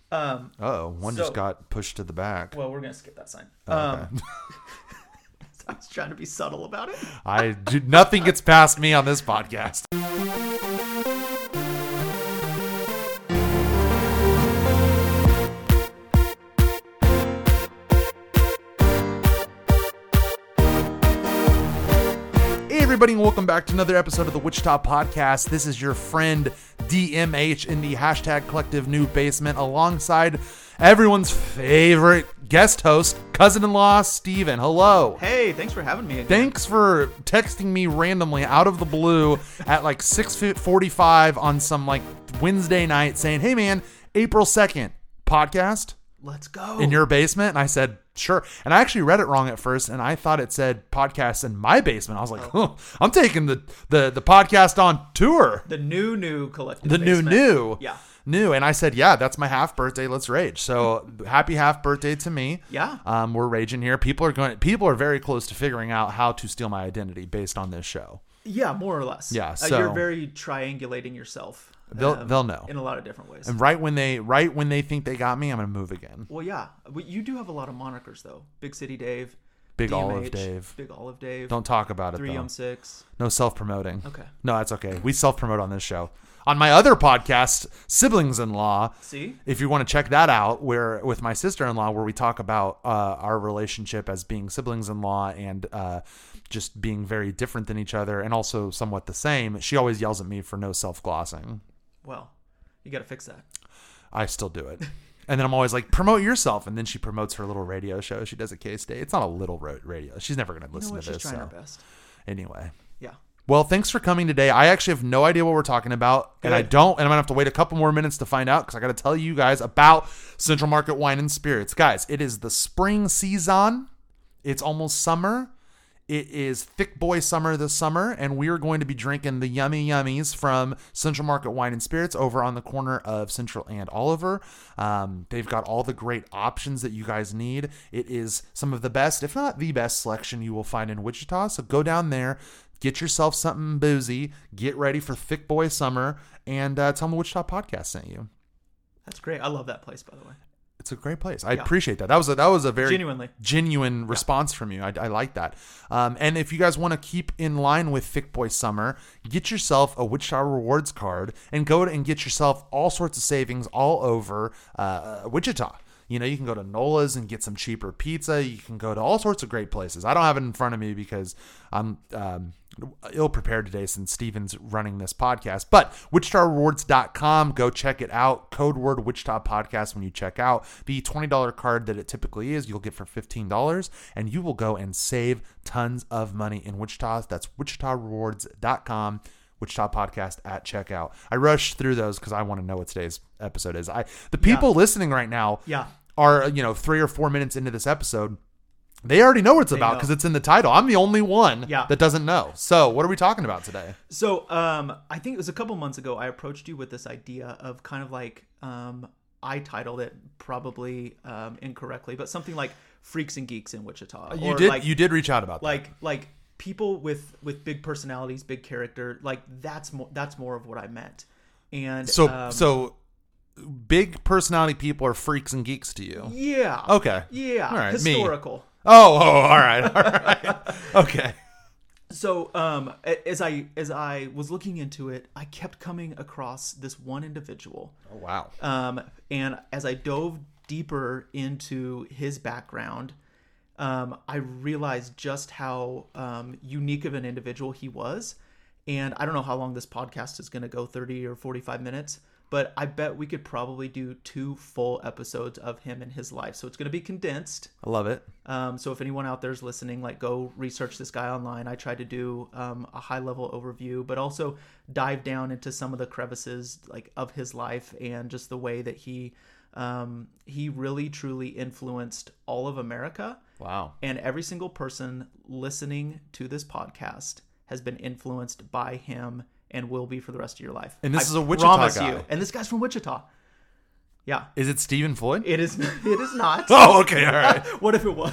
One just got pushed to the back. Well, we're going to skip that sign. Okay. I was trying to be subtle about it. Nothing gets past me on this podcast. Hey everybody, and welcome back to another episode of the Wichita Podcast. This is your friend DMH in the hashtag collective new basement alongside everyone's favorite guest host, cousin-in-law, Steven. Hello. Hey, thanks for having me again. Thanks for texting me randomly out of the blue at like 6:45 on some like Wednesday night saying, hey man, April 2nd, podcast? Let's go. In your basement? And I said, sure. And I actually read it wrong at first, and I thought it said podcast in my basement. I was like, I'm taking the podcast on tour. The new collective The basement. new. New. And I said, yeah, that's my half birthday. Let's rage. So happy half birthday to me. Yeah. We're raging here. People are very close to figuring out how to steal my identity based on this show. Yeah, more or less. Yeah. So you're very triangulating yourself. They'll know in a lot of different ways. And right when they think they got me, I'm gonna move again. Well, yeah, you do have a lot of monikers though. Big City Dave, Big DMH, Olive Dave. Big Olive Dave. Don't talk about it 3M6. No self-promoting. Okay. No, that's okay. We self-promote on this show. On my other podcast, Siblings-in-Law. See? If you want to check that out, where with my sister-in-law, where we talk about our relationship as being siblings-in-law and just being very different than each other and also somewhat the same. She always yells at me for no self-glossing. Well, you got to fix that. I still do it. And then I'm always like, promote yourself. And then she promotes her little radio show she does at K-State. It's not a little radio. She's never going to listen to this. She's trying her best. Anyway. Yeah. Well, thanks for coming today. I actually have no idea what we're talking about. Good. And I'm going to have to wait a couple more minutes to find out because I got to tell you guys about Central Market Wine and Spirits. Guys, it is the spring season. It's almost summer. It is thick boy summer this summer, and we are going to be drinking the Yummy Yummies from Central Market Wine and Spirits over on the corner of Central and Oliver. They've got all the great options that you guys need. It is some of the best, if not the best, selection you will find in Wichita. So go down there, get yourself something boozy, get ready for thick boy summer, and tell them the Wichita Podcast sent you. That's great. I love that place, by the way. It's a great place. I appreciate that. That was a very genuine response from you. I like that. And if you guys want to keep in line with Thick Boy Summer, get yourself a Wichita Rewards card and go and get yourself all sorts of savings all over Wichita. You know, you can go to Nola's and get some cheaper pizza. You can go to all sorts of great places. I don't have it in front of me because I'm ill-prepared today since Steven's running this podcast. But WichitaRewards.com, go check it out. Code word Wichita Podcast when you check out. The $20 card that it typically is, you'll get for $15, and you will go and save tons of money in Wichita. That's WichitaRewards.com. Wichita Podcast at checkout. I rushed through those because I want to know what today's episode is. The people listening right now are 3 or 4 minutes into this episode. They already know what it's about because it's in the title. I'm the only one that doesn't know. So what are we talking about today? So I think it was a couple months ago I approached you with this idea of kind of like I titled it probably incorrectly, but something like Freaks and Geeks in Wichita. You did reach out about that. Like people with big personalities, big character, like that's more of what I meant. And so big personality people are freaks and geeks to you. Yeah. Okay. Yeah. All right. Historical. Me. Oh, all right. Okay. So as I was looking into it, I kept coming across this one individual. Oh wow. And as I dove deeper into his background, I realized just how unique of an individual he was. And I don't know how long this podcast is going to go, 30 or 45 minutes, but I bet we could probably do 2 full episodes of him and his life. So it's going to be condensed. I love it. So if anyone out there is listening, like go research this guy online. I tried to do a high level overview, but also dive down into some of the crevices like of his life and just the way that he really truly influenced all of America. Wow. And every single person listening to this podcast has been influenced by him and will be for the rest of your life. And this is a Wichita guy. You. And this guy's from Wichita. Yeah. Is it Stephen Floyd? It is not. Oh, okay. All right. What if it was?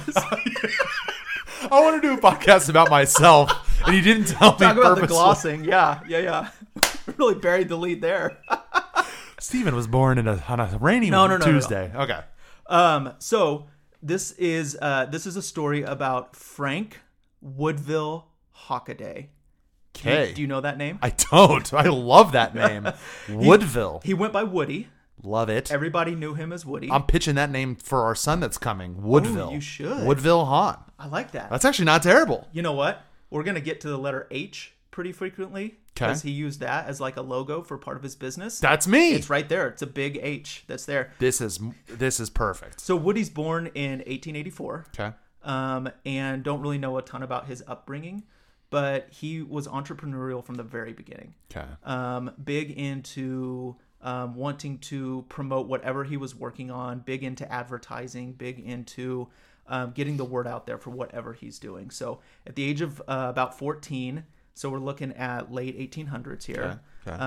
I want to do a podcast about myself, and you didn't tell me Talk about purposely. the glossing. Yeah. Really buried the lead there. Steven was born on a rainy Tuesday. No. Okay. So this is a story about Frank Woodville Hockaday. Okay. Do you know that name? I don't. I love that name. Woodville. He went by Woody. Love it. Everybody knew him as Woody. I'm pitching that name for our son that's coming. Woodville. Oh, you should. Woodville Hahn. I like that. That's actually not terrible. You know what? We're going to get to the letter H pretty frequently because he used that as like a logo for part of his business. That's me. It's right there. It's a big H that's there. This is perfect. So Woody's born in 1884. Okay. And don't really know a ton about his upbringing, but he was entrepreneurial from the very beginning. Okay. Big into wanting to promote whatever he was working on, big into advertising, big into getting the word out there for whatever he's doing. So at the age of about 14, so we're looking at late 1800s here,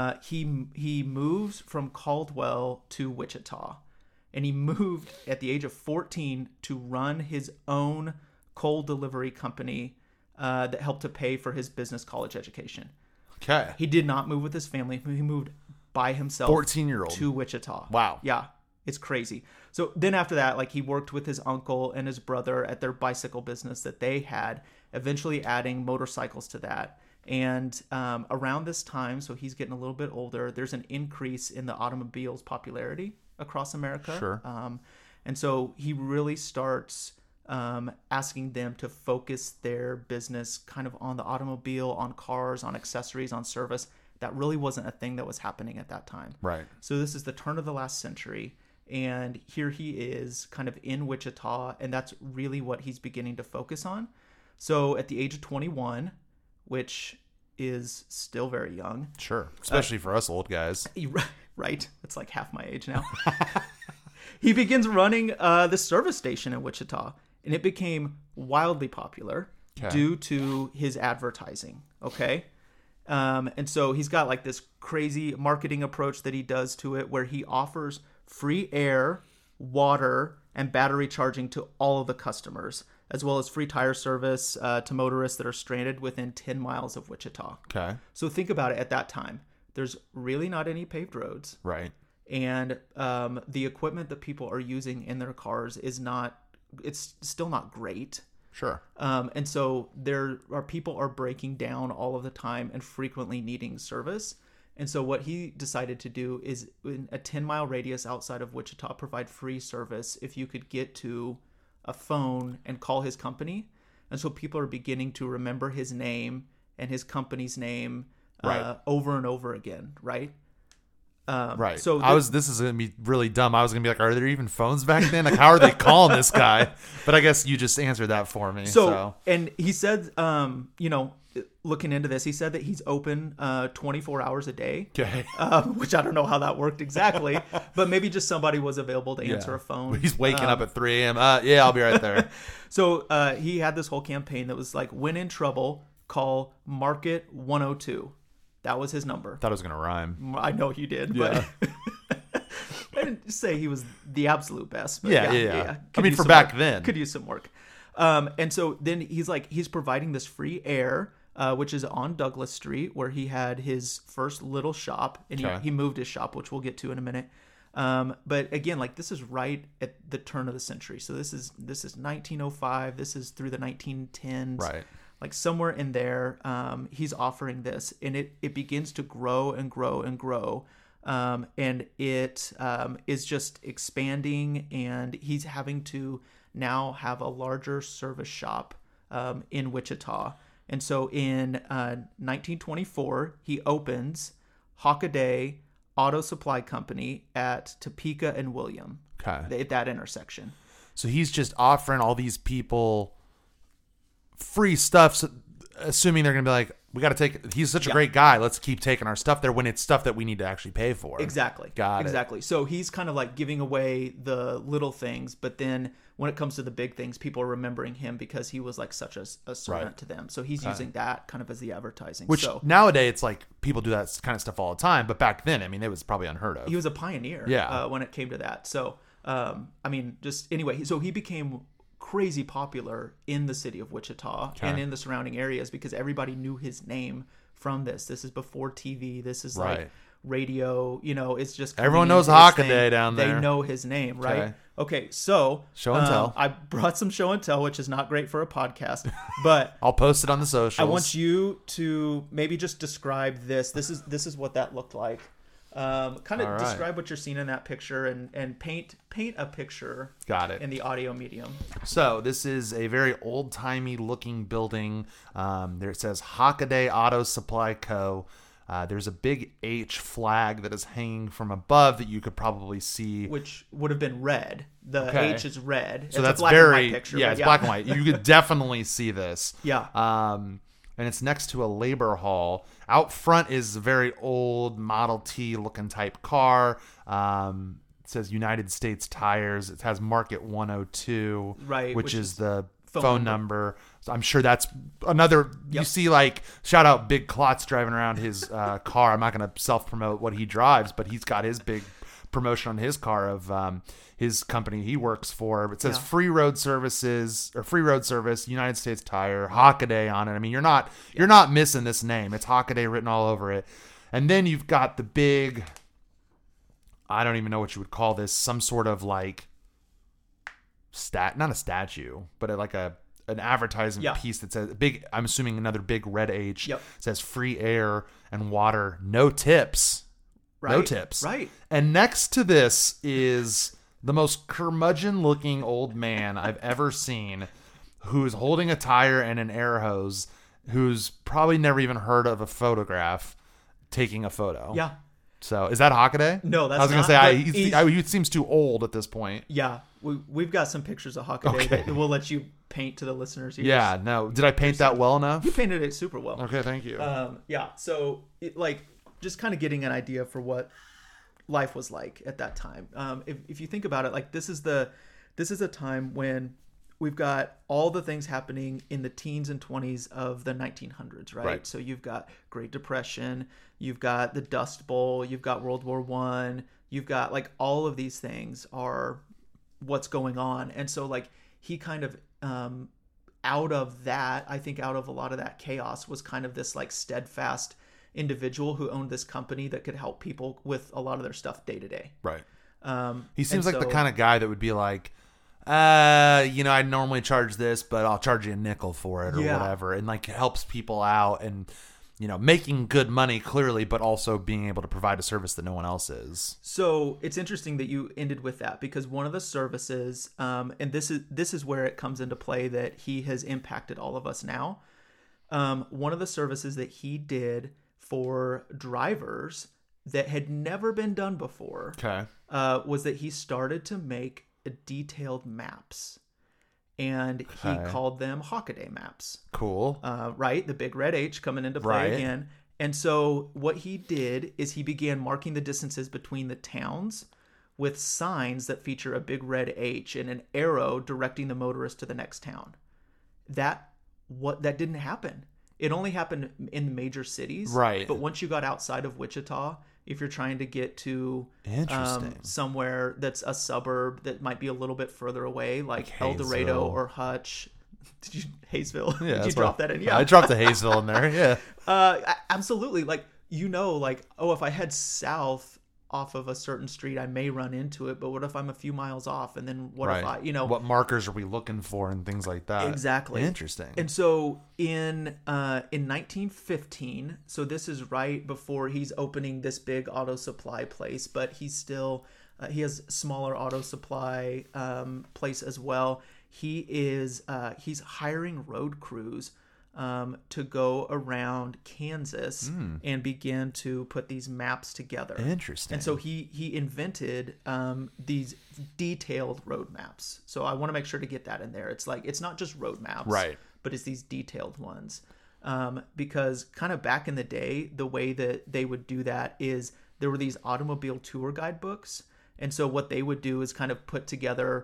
he moves from Caldwell to Wichita. And he moved at the age of 14 to run his own coal delivery company that helped to pay for his business college education. Okay. He did not move with his family. He moved by himself. 14-year-old. To Wichita. Wow. Yeah. It's crazy. So then after that, like he worked with his uncle and his brother at their bicycle business that they had, eventually adding motorcycles to that. And around this time, so he's getting a little bit older, there's an increase in the automobile's popularity across America. Sure. And so he really starts asking them to focus their business kind of on the automobile, on cars, on accessories, on service. That really wasn't a thing that was happening at that time. Right. So this is the turn of the last century. And here he is kind of in Wichita, and that's really what he's beginning to focus on. So at the age of 21, which is still very young. Sure. Especially for us old guys. Right. That's like half my age now. He begins running the service station in Wichita, and it became wildly popular due to his advertising. Okay. And so he's got like this crazy marketing approach that he does to it where he offers free air, water, and battery charging to all of the customers, as well as free tire service to motorists that are stranded within 10 miles of Wichita. Okay. So think about it at that time. There's really not any paved roads. Right. And the equipment that people are using in their cars it's still not great. Sure. And so people are breaking down all of the time and frequently needing service. And so what he decided to do is in a 10-mile radius outside of Wichita, provide free service if you could get to a phone and call his company. And so people are beginning to remember his name and his company's name over and over again, right? Right. So this is going to be really dumb. I was going to be like, are there even phones back then? Like, how are they calling this guy? But I guess you just answered that for me. So. And he said, looking into this, he said that he's open 24 hours a day. Okay. Which I don't know how that worked exactly, but maybe just somebody was available to answer a phone. He's waking up at 3 a.m. Yeah, I'll be right there. So he had this whole campaign that was like, when in trouble, call Market 102. That was his number. Thought it was going to rhyme. I know you did, but I didn't say he was the absolute best. But yeah. I mean, for back then. Could use some work. And so then he's providing this free air, which is on Douglas Street, where he had his first little shop. And he moved his shop, which we'll get to in a minute. But again, like this is right at the turn of the century. So this is 1905. This is through the 1910s. Right. Like somewhere in there, he's offering this, and it begins to grow and grow and grow, and it is just expanding, and he's having to now have a larger service shop in Wichita. And so in 1924, he opens Hockaday Auto Supply Company at Topeka and William, at that intersection. So he's just offering all these people free stuff, so assuming they're gonna be like, we got to take, he's such a great guy, let's keep taking our stuff there, when it's stuff that we need to actually pay for. Exactly. Exactly. So he's kind of like giving away the little things, but then when it comes to the big things, people are remembering him because he was like such a servant to them. So he's using that kind of as the advertising. Which nowadays, it's like people do that kind of stuff all the time, but back then, I mean, it was probably unheard of. He was a pioneer when it came to that. So, I mean, just anyway, so he became crazy popular in the city of Wichita and in the surrounding areas because everybody knew his name from this. This is before TV. This is like radio, it's just everyone knows Hockaday down there. They know his name, right? Okay, so show and tell. I brought some show and tell, which is not great for a podcast, but I'll post it on the socials. I want you to maybe just describe this. This is what that looked like. Describe what you're seeing in that picture and paint a picture. Got it. In the audio medium. So this is a very old-timey looking building. There it says Hockaday Auto Supply Co. There's a big H flag that is hanging from above that you could probably see, which would have been red. The H is red. So that's a black and white picture. Yeah, it's black and white. You could definitely see this. Yeah. And it's next to a labor hall. Out front is a very old Model T looking type car. It says United States Tires. It has Market 102, right, which is the phone number. So I'm sure that's another. You see, like, shout out Big Klotz driving around his car. I'm not going to self promote what he drives, but he's got his big promotion on his car of his company he works for. It says free road service, United States Tire, Hockaday on it. I mean, you're not missing this name. It's Hockaday written all over it. And then you've got the big, I don't even know what you would call this, some sort of like not a statue, but like an advertising piece that says big, I'm assuming another big red H. Yep. Says free air and water, no tips. Right. No tips. Right. And next to this is the most curmudgeon looking old man I've ever seen, who's holding a tire and an air hose, who's probably never even heard of a photograph, taking a photo. Yeah. So is that Hockaday? No, that's not. I was going to say, he seems too old at this point. Yeah. We've got some pictures of Hockaday that we'll let you paint to the listeners. Yeah. No. Did I paint that well enough? You painted it super well. Okay. Thank you. Yeah. So just kind of getting an idea for what life was like at that time. If you think about it, like this is a time when we've got all the things happening in the teens and 20s of the 1900s, right? So you've got Great Depression, you've got the Dust Bowl, you've got World War I, you've got like all of these things are what's going on. And so like he kind of out of that, I think out of a lot of that chaos was kind of this like steadfast individual who owned this company that could help people with a lot of their stuff day to day. Right. He seems like the kind of guy that would be like, I normally charge this, but I'll charge you a nickel for it or whatever. And like helps people out and, making good money clearly, but also being able to provide a service that no one else is. So it's interesting that you ended with that because one of the services, and this is where it comes into play that he has impacted all of us now. One of the services that he did for drivers that had never been done before was that he started to make detailed maps, and he called them Hockaday maps. Cool. Right? The big red H coming into play again. And so what he did is he began marking the distances between the towns with signs that feature a big red H and an arrow directing the motorist to the next town. That didn't happen. It only happened in the major cities. Right. But once you got outside of Wichita, if you're trying to get to somewhere that's a suburb that might be a little bit further away, like El Dorado or Hutch. Hayesville? Yeah, did you drop that in? Yeah, I dropped the Hayesville in there. Yeah. Absolutely. Like, if I head south off of a certain street, I may run into it, but what if I'm a few miles off? And then what if what markers are we looking for and things like that? Exactly. Interesting. And so in 1915, so this is right before he's opening this big auto supply place, but he's still, he has smaller auto supply place as well. He's hiring road crews to go around Kansas and begin to put these maps together. Interesting. And so he invented these detailed road maps. So I want to make sure to get that in there. It's like, it's not just road maps, right, but it's these detailed ones. Because kind of back in the day, the way that they would do that is there were these automobile tour guide books. And so what they would do is kind of put together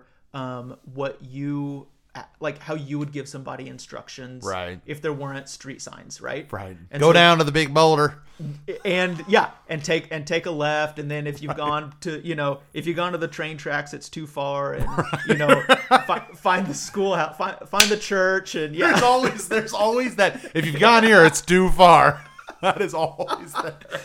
how you would give somebody instructions, right, if there weren't street signs, right? And go down to the big boulder, and take a left, and then if you've gone to the train tracks, it's too far, and find the schoolhouse, find the church, and there's always that if you've gone here, it's too far. That is always there.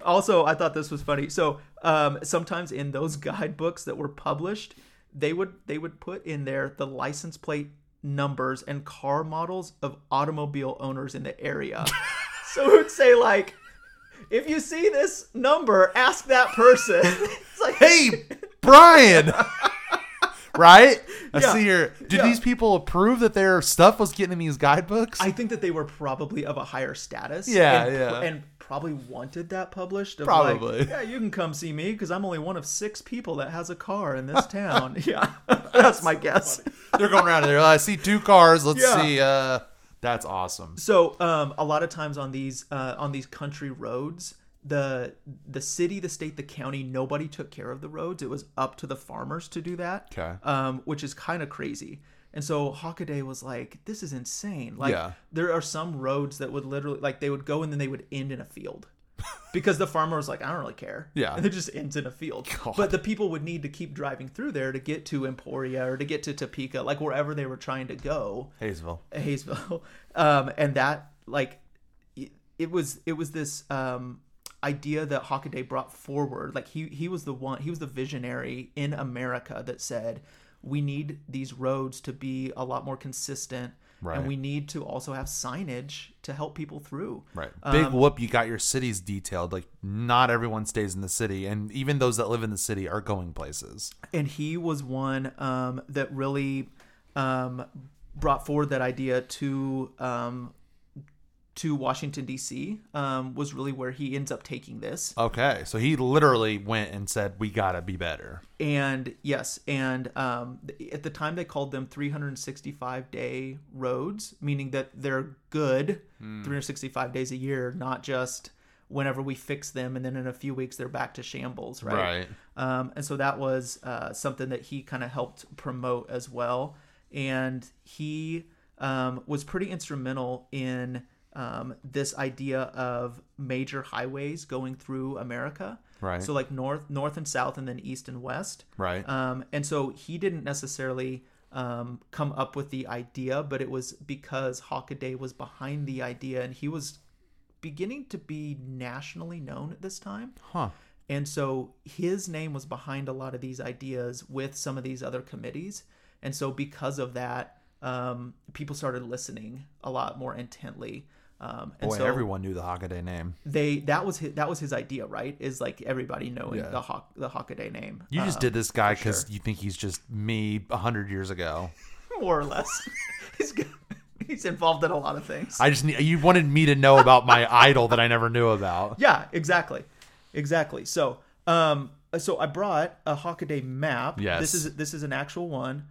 Also, I thought this was funny. So sometimes in those guidebooks that were published, they would put in there the license plate numbers and car models of automobile owners in the area. So it would say like, if you see this number, ask that person. It's like, hey, Brian. Right? I Yeah. see here. Did these people approve that their stuff was getting in these guidebooks? I think that they were probably of a higher status. Yeah, and, yeah. And probably wanted that published. Of Probably. Like, yeah, you can come see me because I'm only one of 6 people that has a car in this town. Yeah. That's my guess. They're going around there. I see 2 cars. Let's Yeah. see. That's awesome. So a lot of times on these country roads, the city, the state, the county, nobody took care of the roads. It was up to the farmers to do that. Okay. Which is kind of crazy. And so Hockaday was like, this is insane. Like there are some roads that would literally, like, they would go and then they would end in a field. Because the farmer was like, I don't really care. Yeah. And it just ends in a field. God. But the people would need to keep driving through there to get to Emporia or to get to Topeka, like wherever they were trying to go. Hayesville. And that, like, it was this idea that Hockaday brought forward. Like he was the visionary in America that said, we need these roads to be a lot more consistent. Right. And we need to also have signage to help people through. Right. Big whoop, you got your cities detailed. Like, not everyone stays in the city. And even those that live in the city are going places. And he was one that really brought forward that idea to Washington, D.C., was really where he ends up taking this. Okay. So he literally went and said, we got to be better. And yes. And at the time they called them 365-day roads, meaning that they're good 365 days a year, not just whenever we fix them and then in a few weeks they're back to shambles. Right. And so that was something that he kind of helped promote as well. And he was pretty instrumental in this idea of major highways going through America. Right. So like north and south and then east and west. Right. And so he didn't necessarily come up with the idea, but it was because Hockaday was behind the idea and he was beginning to be nationally known at this time. Huh. And so his name was behind a lot of these ideas with some of these other committees. And so because of that, people started listening a lot more intently. And Boy, so everyone knew the Hockaday name. that was his idea, right? Is like everybody knowing the Hockaday name. You just did this guy because you think he's just me 100 years ago, more or less. He's involved in a lot of things. You wanted me to know about my idol that I never knew about. Yeah, exactly. So, so I brought a Hockaday map. Yes. This is an actual one.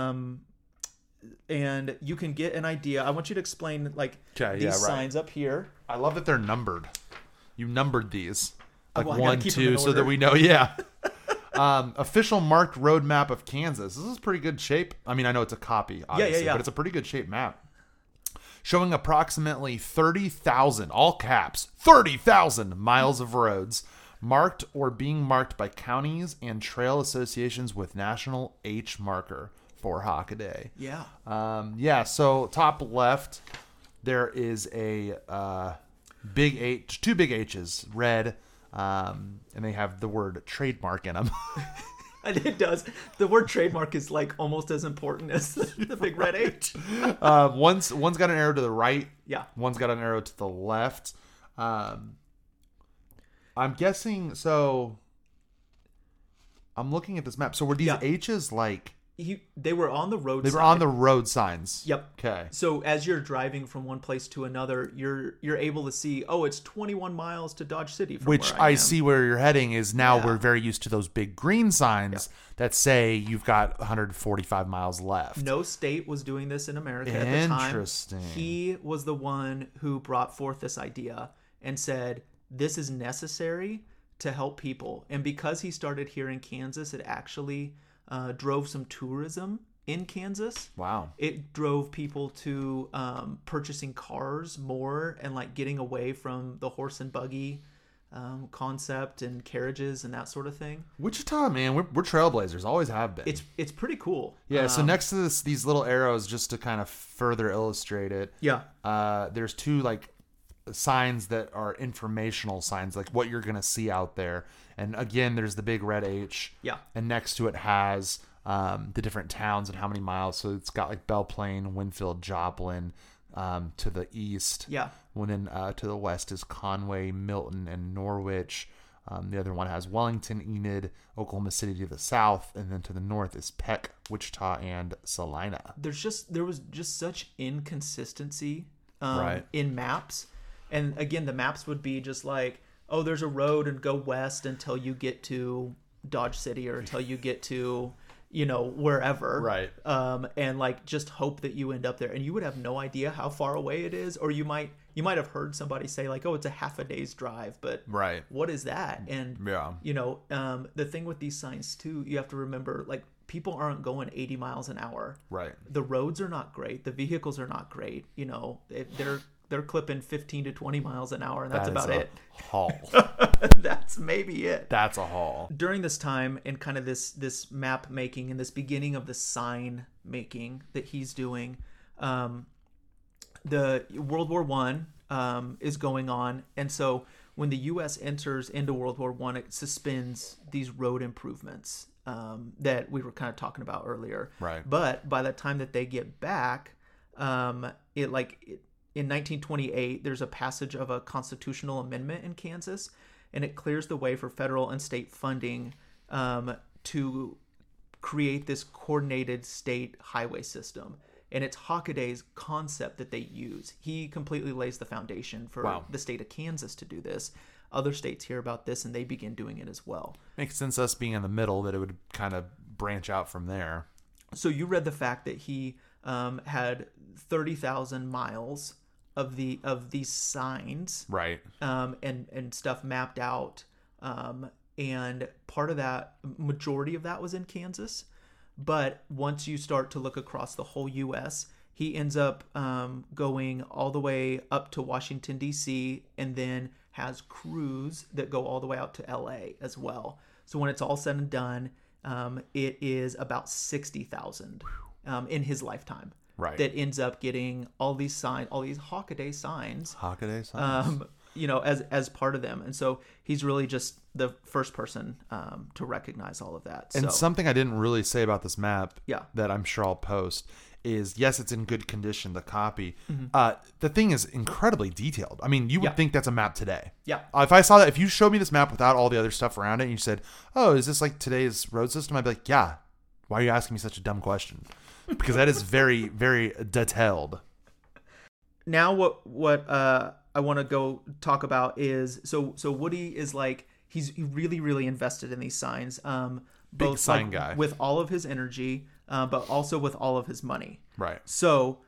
And you can get an idea. I want you to explain these signs up here. I love that they're numbered. You numbered these like 1, 2, so that we know. Yeah. Official marked road map of Kansas. This is pretty good shape. I mean, I know it's a copy, obviously, but it's a pretty good shape map. Showing approximately 30,000, all caps, 30,000 miles of roads marked or being marked by counties and trail associations with national H marker for Hockaday. Yeah. So top left, there is a big H, 2 big H's, red, and they have the word trademark in them. And it does. The word trademark is like almost as important as the big red H. One's got an arrow to the right. Yeah. One's got an arrow to the left. I'm guessing. So I'm looking at this map. So were these H's like? They were on the road. They were on the road signs. Yep. Okay. So as you're driving from one place to another, you're able to see, it's 21 miles to Dodge City. From Which where I am. see where you're heading is now we're very used to those big green signs that say you've got 145 miles left. No state was doing this in America at the time. Interesting. He was the one who brought forth this idea and said, this is necessary to help people. And because he started here in Kansas, it actually drove some tourism in Kansas. Wow. It drove people to purchasing cars more and like getting away from the horse and buggy concept and carriages and that sort of thing. Wichita, man, we're trailblazers, always have been. It's pretty cool. Yeah. So next to these little arrows, just to kind of further illustrate it. Yeah. There's 2 like signs that are informational signs, like what you're going to see out there. And again, there's the big red H. Yeah. And next to it has the different towns and how many miles. So it's got like Belle Plaine, Winfield, Joplin to the east. Yeah. And then to the west is Conway, Milton, and Norwich. The other one has Wellington, Enid, Oklahoma City to the south, and then to the north is Peck, Wichita, and Salina. There was just such inconsistency right. in maps, and again, the maps would be just like, oh, there's a road and go west until you get to Dodge City or until you get to wherever, right? And like just hope that you end up there, and you would have no idea how far away it is, or you might have heard somebody say like, oh, it's a half a day's drive, but right, what is that? And yeah, the thing with these signs too, you have to remember, like, people aren't going 80 miles an hour, right? The roads are not great, the vehicles are not great, they're clipping 15 to 20 miles an hour, and that's about it. Haul. That's maybe it. That's a haul. During this time and kind of this map making and this beginning of the sign making that he's doing, the World War I is going on, and so when the U.S. enters into World War I, it suspends these road improvements that we were kind of talking about earlier. Right. But by the time that they get back, in 1928, there's a passage of a constitutional amendment in Kansas, and it clears the way for federal and state funding to create this coordinated state highway system. And it's Hockaday's concept that they use. He completely lays the foundation for the state of Kansas to do this. Other states hear about this, and they begin doing it as well. Makes sense, us being in the middle, that it would kind of branch out from there. So you read the fact that he had 30,000 miles of these signs, right? And stuff mapped out, and part of that, majority of that was in Kansas. But once you start to look across the whole U.S., he ends up going all the way up to Washington, D.C., and then has crews that go all the way out to L.A. as well. So when it's all said and done, it is about 60,000 in his lifetime. Right. That ends up getting all these signs, all these Hockaday signs. Hockaday signs. As part of them. And so he's really just the first person to recognize all of that. And something I didn't really say about this map yeah. that I'm sure I'll post is, yes, it's in good condition, the copy. Mm-hmm. The thing is incredibly detailed. I mean, you would think that's a map today. Yeah. If I saw that, if you showed me this map without all the other stuff around it and you said, oh, is this like today's road system? I'd be like, yeah. Why are you asking me such a dumb question? Because that is very, very detailed. Now what I want to go talk about is, so Woody is like, he's really, really invested in these signs. Big sign guy. With all of his energy, but also with all of his money. Right. So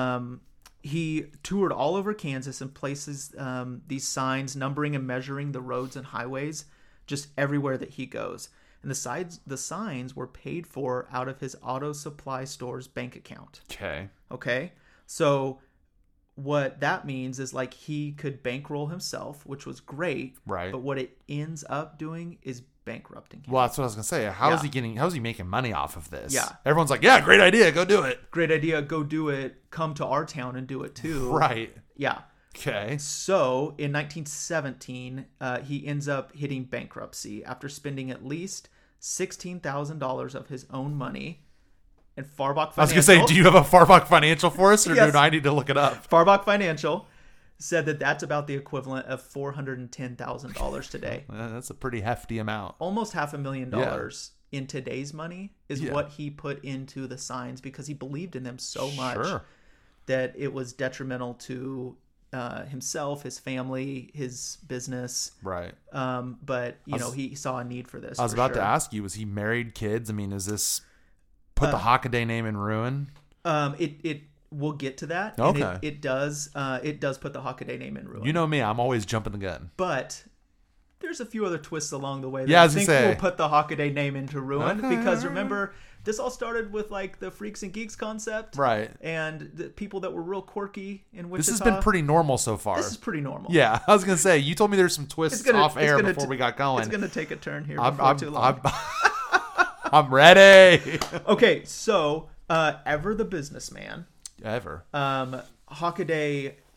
he toured all over Kansas and places these signs, numbering and measuring the roads and highways just everywhere that he goes. And the signs were paid for out of his auto supply store's bank account. Okay. So what that means is, like, he could bankroll himself, which was great. Right. But what it ends up doing is bankrupting him. Well, that's what I was gonna say. How is he making money off of this? Yeah. Everyone's like, yeah, great idea, go do it. Great idea, go do it. Come to our town and do it too. Right. Yeah. Okay. So in 1917, he ends up hitting bankruptcy after spending at least $16,000 of his own money. And Farbach Financial, I was going to say, do you have a Farbach Financial for us, or yes. do I need to look it up? Farbach Financial said that that's about the equivalent of $410,000 today. That's a pretty hefty amount. Almost $500,000 in today's money is Yeah. what he put into the signs, because he believed in them so much Sure. that it was detrimental to himself, his family, his business. Right. But he saw a need for this. I was about to ask you, was he married, kids? I mean, is this put the Hockaday name in ruin? It we'll get to that. Okay. And it does put the Hockaday name in ruin. You know me, I'm always jumping the gun. But there's a few other twists along the way that I I was think gonna say. will put the Hockaday name into ruin. Okay. Because remember, this all started with like the Freaks and Geeks concept. Right. And the people that were real quirky in Wichita. This has been pretty normal so far. This is pretty normal. Yeah, I was going to say, you told me there's some twists off air before we got going. It's going to take a turn here before too long. I'm ready. Okay, so Ever the businessman. Ever. Hockaday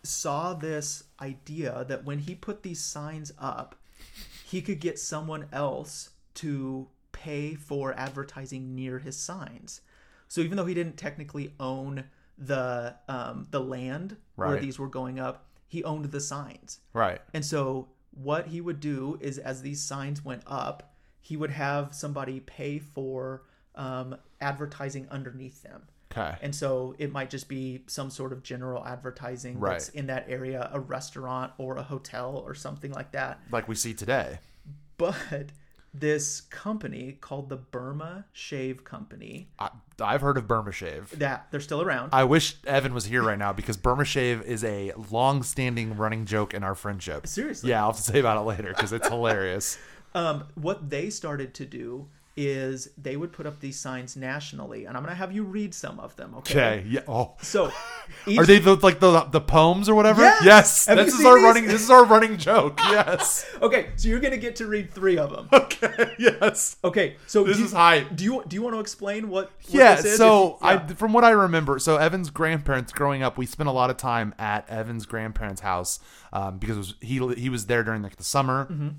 saw this idea that when he put these signs up, he could get someone else to pay for advertising near his signs. So even though he didn't technically own the land where these were going up, he owned the signs. Right. And so what he would do is, as these signs went up, he would have somebody pay for advertising underneath them. Okay. And so it might just be some sort of general advertising that's in that area, a restaurant or a hotel or something like that. Like we see today. But this company called the Burma Shave Company. I've heard of Burma Shave. That they're still around. I wish Evan was here right now because Burma Shave is a long-standing running joke in our friendship. Seriously? Yeah, I'll have to say about it later because it's hilarious. What they started to do is they would put up these signs nationally, and I'm going to have you read some of them, okay? Okay, yeah. Oh. So, are they the poems or whatever? Yes. Yes. This is our running joke. Yes. Okay, so you're going to get to read 3 of them. Okay. Yes. Okay, so this is hype. Do you want to explain what this is? So from what I remember, so Evan's grandparents growing up, we spent a lot of time at Evan's grandparents' house because he was there during the summer. Mm-hmm.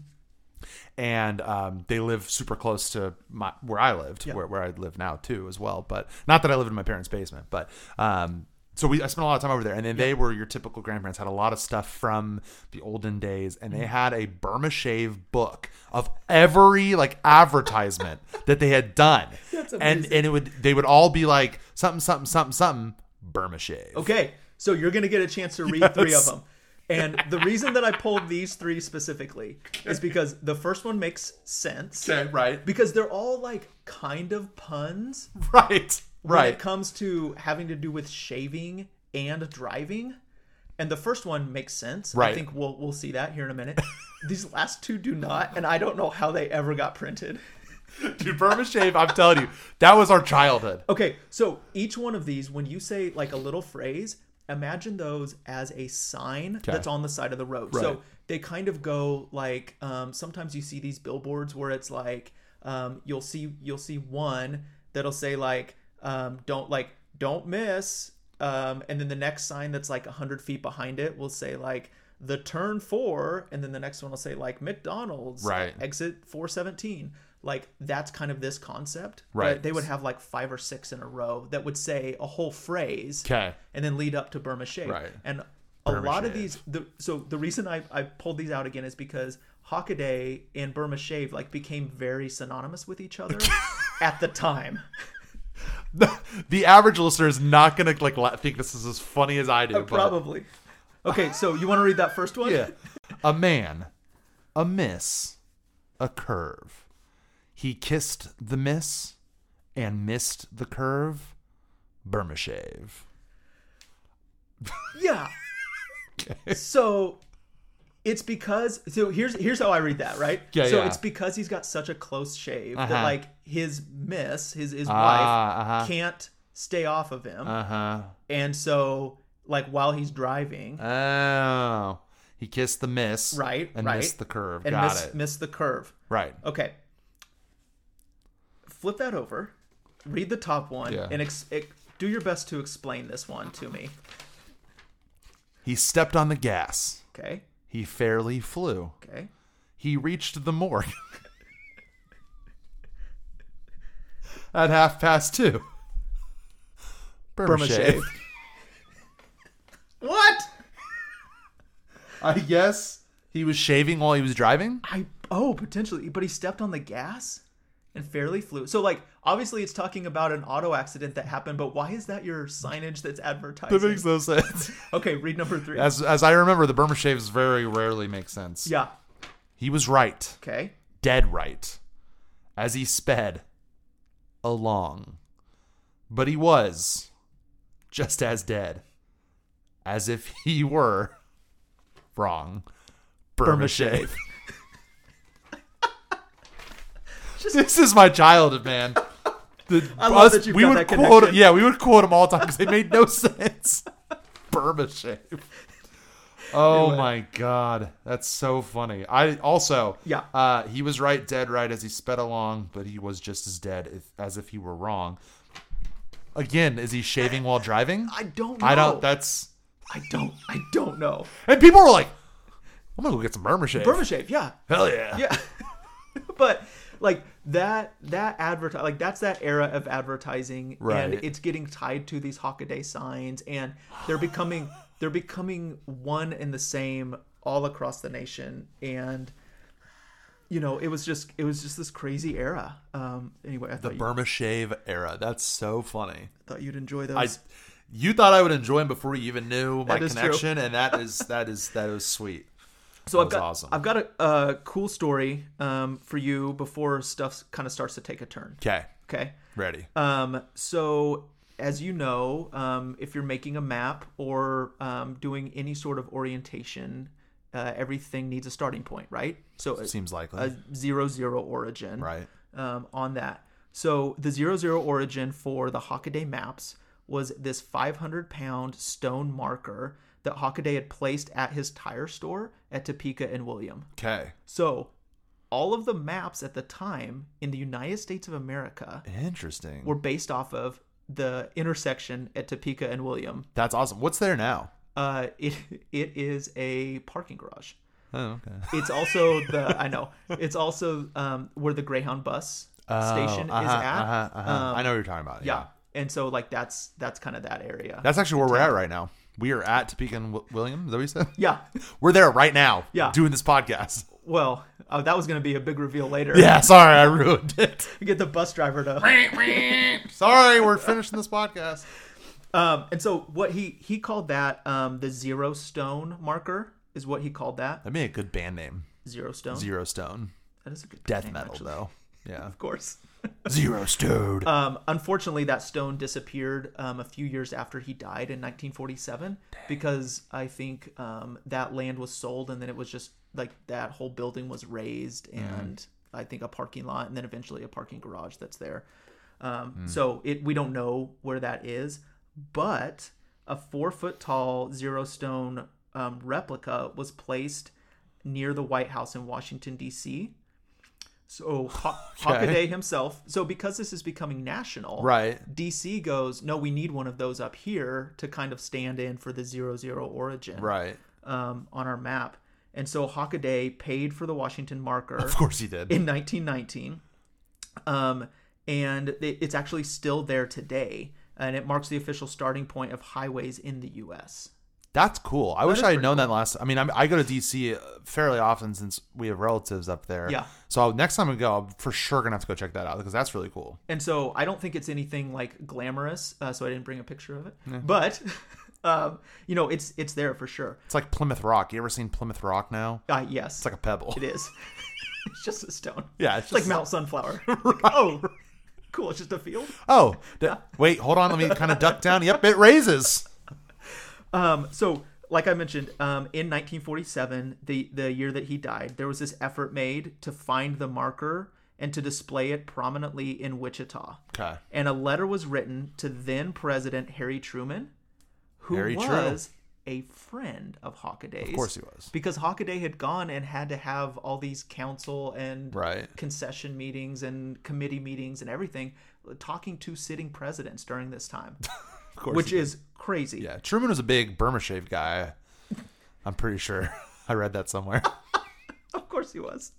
And they live super close to where I lived, where I live now too as well. But not that I lived in my parents' basement. But so I spent a lot of time over there. And then they were your typical grandparents, had a lot of stuff from the olden days. And they had a Burma Shave book of every advertisement that they had done. That's amazing. And they would all be like something, something, something, something, Burma Shave. Okay, so you're going to get a chance to read 3 of them. And the reason that I pulled these 3 specifically is because the first one makes sense. Okay, right. Because they're all kind of puns. Right. When it comes to having to do with shaving and driving. And the first one makes sense. Right. I think we'll see that here in a minute. These last 2 do not, and I don't know how they ever got printed. Dude, Burma Shave, I'm telling you, that was our childhood. Okay, so each one of these, when you say a little phrase, imagine those as a sign that's on the side of the road. Right. So they kind of go sometimes you see these billboards where it's you'll see one that'll say don't miss, and then the next sign that's 100 feet behind it will say the turn 4, and then the next one will say McDonald's, right, exit 417. That's kind of this concept. Right. But they would have 5 or 6 in a row that would say a whole phrase. Okay. And then lead up to Burma Shave. Right. And a lot of these, so the reason I pulled these out again is because Hockaday and Burma Shave became very synonymous with each other at the time. The average listener is not going to think this is as funny as I do. Probably. Okay, so you want to read that first one? Yeah. A man, a miss, a curve. He kissed the miss and missed the curve. Burma Shave. Yeah. Okay. So it's because here's how I read that, right? Yeah, it's because he's got such a close shave that his miss, his wife can't stay off of him. And so while he's driving, he kissed the miss, right, and missed the curve. And Got it. Missed the curve. Right. Okay. Flip that over. Read the top one and do your best to explain this one to me. He stepped on the gas. Okay. He fairly flew. Okay. He reached the morgue at 2:30. Burma Shave. What? I guess he was shaving while he was driving? Potentially. But he stepped on the gas and fairly flew. So, obviously it's talking about an auto accident that happened, but why is that your signage that's advertising? That makes no sense. Okay, read number 3. As I remember, the Burma Shaves very rarely make sense. Yeah. He was right. Okay. Dead right. As he sped along. But he was just as dead as if he were wrong. Burma Shave. This is my childhood, man. I love that you've got that connection. We would quote them all the time because they made no sense. Burma Shave. Oh anyway. My God, that's so funny. He was right, dead right as he sped along, but he was just as dead as if he were wrong. Again, is he shaving while driving? I don't know. I don't know. And people were like, I'm gonna go get some Burma Shave. Burma Shave, yeah. Hell yeah. Yeah. But like that like that's that era of advertising, right. and it's getting tied to these Hockaday signs, and they're becoming one and the same all across the nation. And it was just this crazy era. Anyway, I thought the Burma Shave era. That's so funny. I thought you'd enjoy those. You thought I would enjoy them before you even knew my connection, true. And that is sweet. So I've got a cool story for you before stuff kind of starts to take a turn. Okay. Ready. So as you know, if you're making a map or doing any sort of orientation, everything needs a starting point, right? So it seems likely a 0-0 origin, right? On that. So the 0-0 origin for the Hockaday maps was this 500-pound stone marker that Hockaday had placed at his tire store at Topeka and William. Okay. So all of the maps at the time in the United States of America were based off of the intersection at Topeka and William. That's awesome. What's there now? It is a parking garage. Oh, okay. It's also it's also where the Greyhound bus station is at. I know what you're talking about. Yeah. And so like that's kind of that area. That's actually where we're at right now. We are at Topeka and William. Is that what you said? Yeah. We're there right now. Yeah. Doing this podcast. Well, that was going to be a big reveal later. Yeah, sorry, I ruined it. You get the bus driver to... Sorry, we're finishing this podcast. And so what he called that the 0 stone marker is what he called that. That'd be a good band name. 0 Stone? 0 Stone. That is a good death name, metal, actually. though. Yeah. Of course. 0 Stone. Unfortunately, that stone disappeared a few years after he died in 1947. Dang. Because I think that land was sold, and then it was just like that whole building was razed, and I think a parking lot, and then eventually a parking garage that's there. So we don't know where that is, but a 4-foot tall 0 stone replica was placed near the White House in Washington, D.C. So Hockaday himself. So because this is becoming national, right? DC goes, no, we need one of those up here to kind of stand in for the 0-0 origin, right? On our map. And so Hockaday paid for the Washington marker. Of course he did. In 1919. And it's actually still there today. And it marks the official starting point of highways in the U.S. That's cool. I wish I had known that last. I mean, I go to DC fairly often since we have relatives up there. Yeah. So next time we go, I'm for sure gonna have to go check that out because that's really cool. And so I don't think it's anything like glamorous, so I didn't bring a picture of it. Yeah. But it's there for sure. It's like Plymouth Rock. You ever seen Plymouth Rock now? Yes. It's like a pebble. It is. It's just a stone. Yeah, it's like Mount Sunflower. Like, oh, cool. It's just a field. Oh, wait, hold on. Let me kind of duck down. Yep, it raises. So, like I mentioned, in 1947, the year that he died, there was this effort made to find the marker and to display it prominently in Wichita. Okay. And a letter was written to then President Harry Truman, who was a friend of Hockaday's. Of course he was. Because Hockaday had gone and had to have all these council and concession meetings and committee meetings and everything, talking to sitting presidents during this time. Which is crazy. Yeah, Truman was a big Burma Shave guy. I'm pretty sure. I read that somewhere. Of course he was.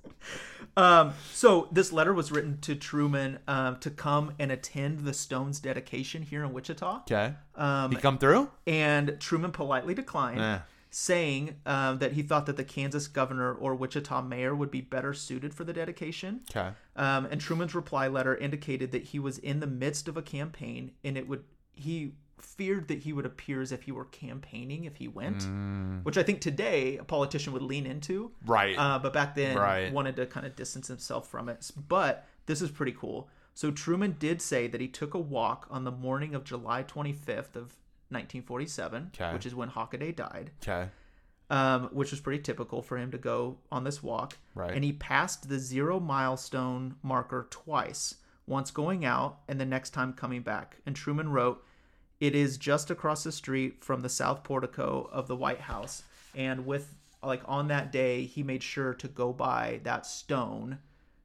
So this letter was written to Truman to come and attend the Stones dedication here in Wichita. Okay. He come through? And Truman politely declined, saying that he thought that the Kansas governor or Wichita mayor would be better suited for the dedication. Okay. And Truman's reply letter indicated that he was in the midst of a campaign, and he feared that he would appear as if he were campaigning if he went, which I think today a politician would lean into. Right. But back then wanted to kind of distance himself from it. But this is pretty cool. So Truman did say that he took a walk on the morning of July 25th of 1947, which is when Hockaday died. Okay. Which was pretty typical for him to go on this walk. Right. And he passed the 0 milestone marker twice, once going out and the next time coming back. And Truman wrote, "It is just across the street from the south portico of the White House." And on that day, he made sure to go by that stone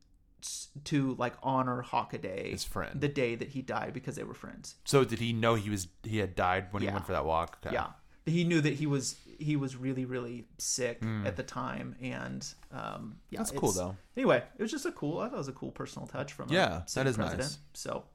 to honor Hockaday, his friend, the day that he died, because they were friends. So did he know he had died when he went for that walk? Okay. Yeah. he knew that he was really, really sick at the time, and that's cool though. Anyway, it was just I thought it was a cool personal touch from that is president. Nice. So,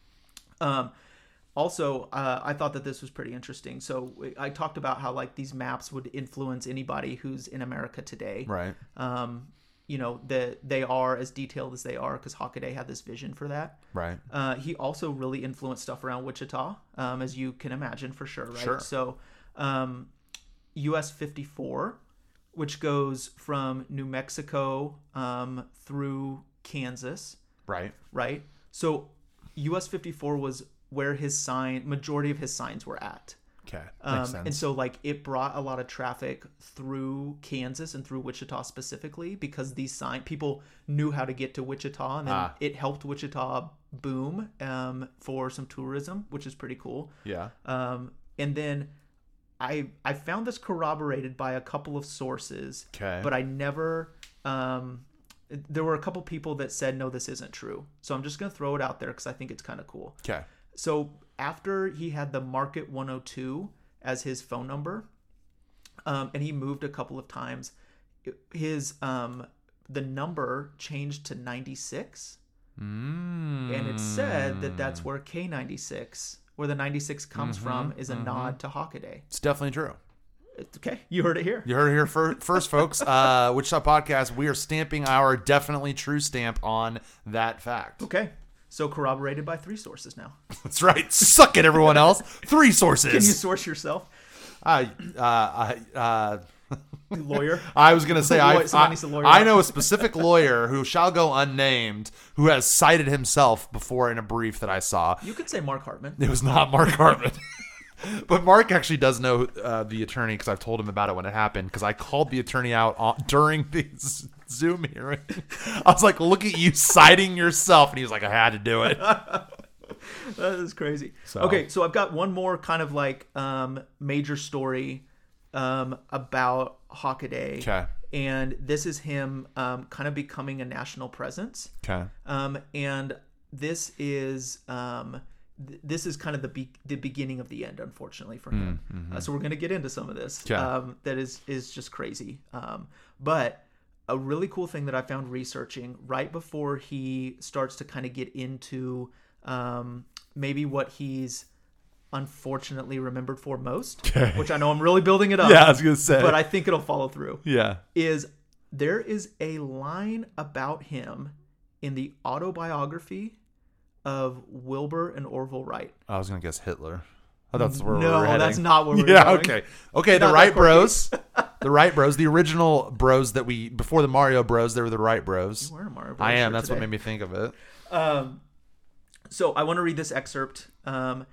also, I thought that this was pretty interesting. So I talked about how like these maps would influence anybody who's in America today, right? That they are as detailed as they are because Hockaday had this vision for that. Right. He also really influenced stuff around Wichita, as you can imagine for sure, right? Sure. So, US 54, which goes from New Mexico through Kansas. Right. Right. So US 54 was where majority of his signs were at. Okay. Makes sense. And so like it brought a lot of traffic through Kansas and through Wichita specifically because these people knew how to get to Wichita, and then it helped Wichita boom for some tourism, which is pretty cool. Yeah. And then I found this corroborated by a couple of sources. Okay. But I never there were a couple people that said no, this isn't true. So I'm just going to throw it out there because I think it's kind of cool. Okay. So after he had the Market 102 as his phone number, and he moved a couple of times, his the number changed to 96, and it said that that's where K96, where the 96 comes from, is a nod to Hockaday. It's definitely true. Okay, you heard it here. You heard it here first, folks. Wichita Podcast, we are stamping our definitely true stamp on that fact. Okay. So corroborated by 3 sources now. That's right. Suck it, everyone else. 3 sources. Can you source yourself? Lawyer? I was going to say, somebody needs a lawyer. I know a specific lawyer who shall go unnamed who has cited himself before in a brief that I saw. You could say Mark Hartman. It was not Mark Hartman. But Mark actually does know the attorney because I've told him about it when it happened because I called the attorney out during the Zoom hearing. I was like, look at you citing yourself. And he was like, I had to do it. That is crazy. Okay, so I've got one more kind of like major story about Hockaday. Okay. And this is him kind of becoming a national presence. Okay. And this is kind of the beginning of the end, unfortunately, for him. So we're going to get into some of this that is just crazy. But a really cool thing that I found researching right before he starts to kind of get into maybe what he's unfortunately remembered for most, which I know I'm really building it up. Yeah, I was going to say. But I think it'll follow through. Yeah. There is a line about him in the autobiography of Wilbur and Orville Wright. I was going to guess Hitler. Oh, that's where no, we're heading. That's not where we're going. Yeah, okay. The Wright Bros. The Wright Bros. The original Bros that before the Mario Bros, they were the Wright Bros. You were a Mario Bros. I am. That's today. What made me think of it. So I want to read this excerpt, and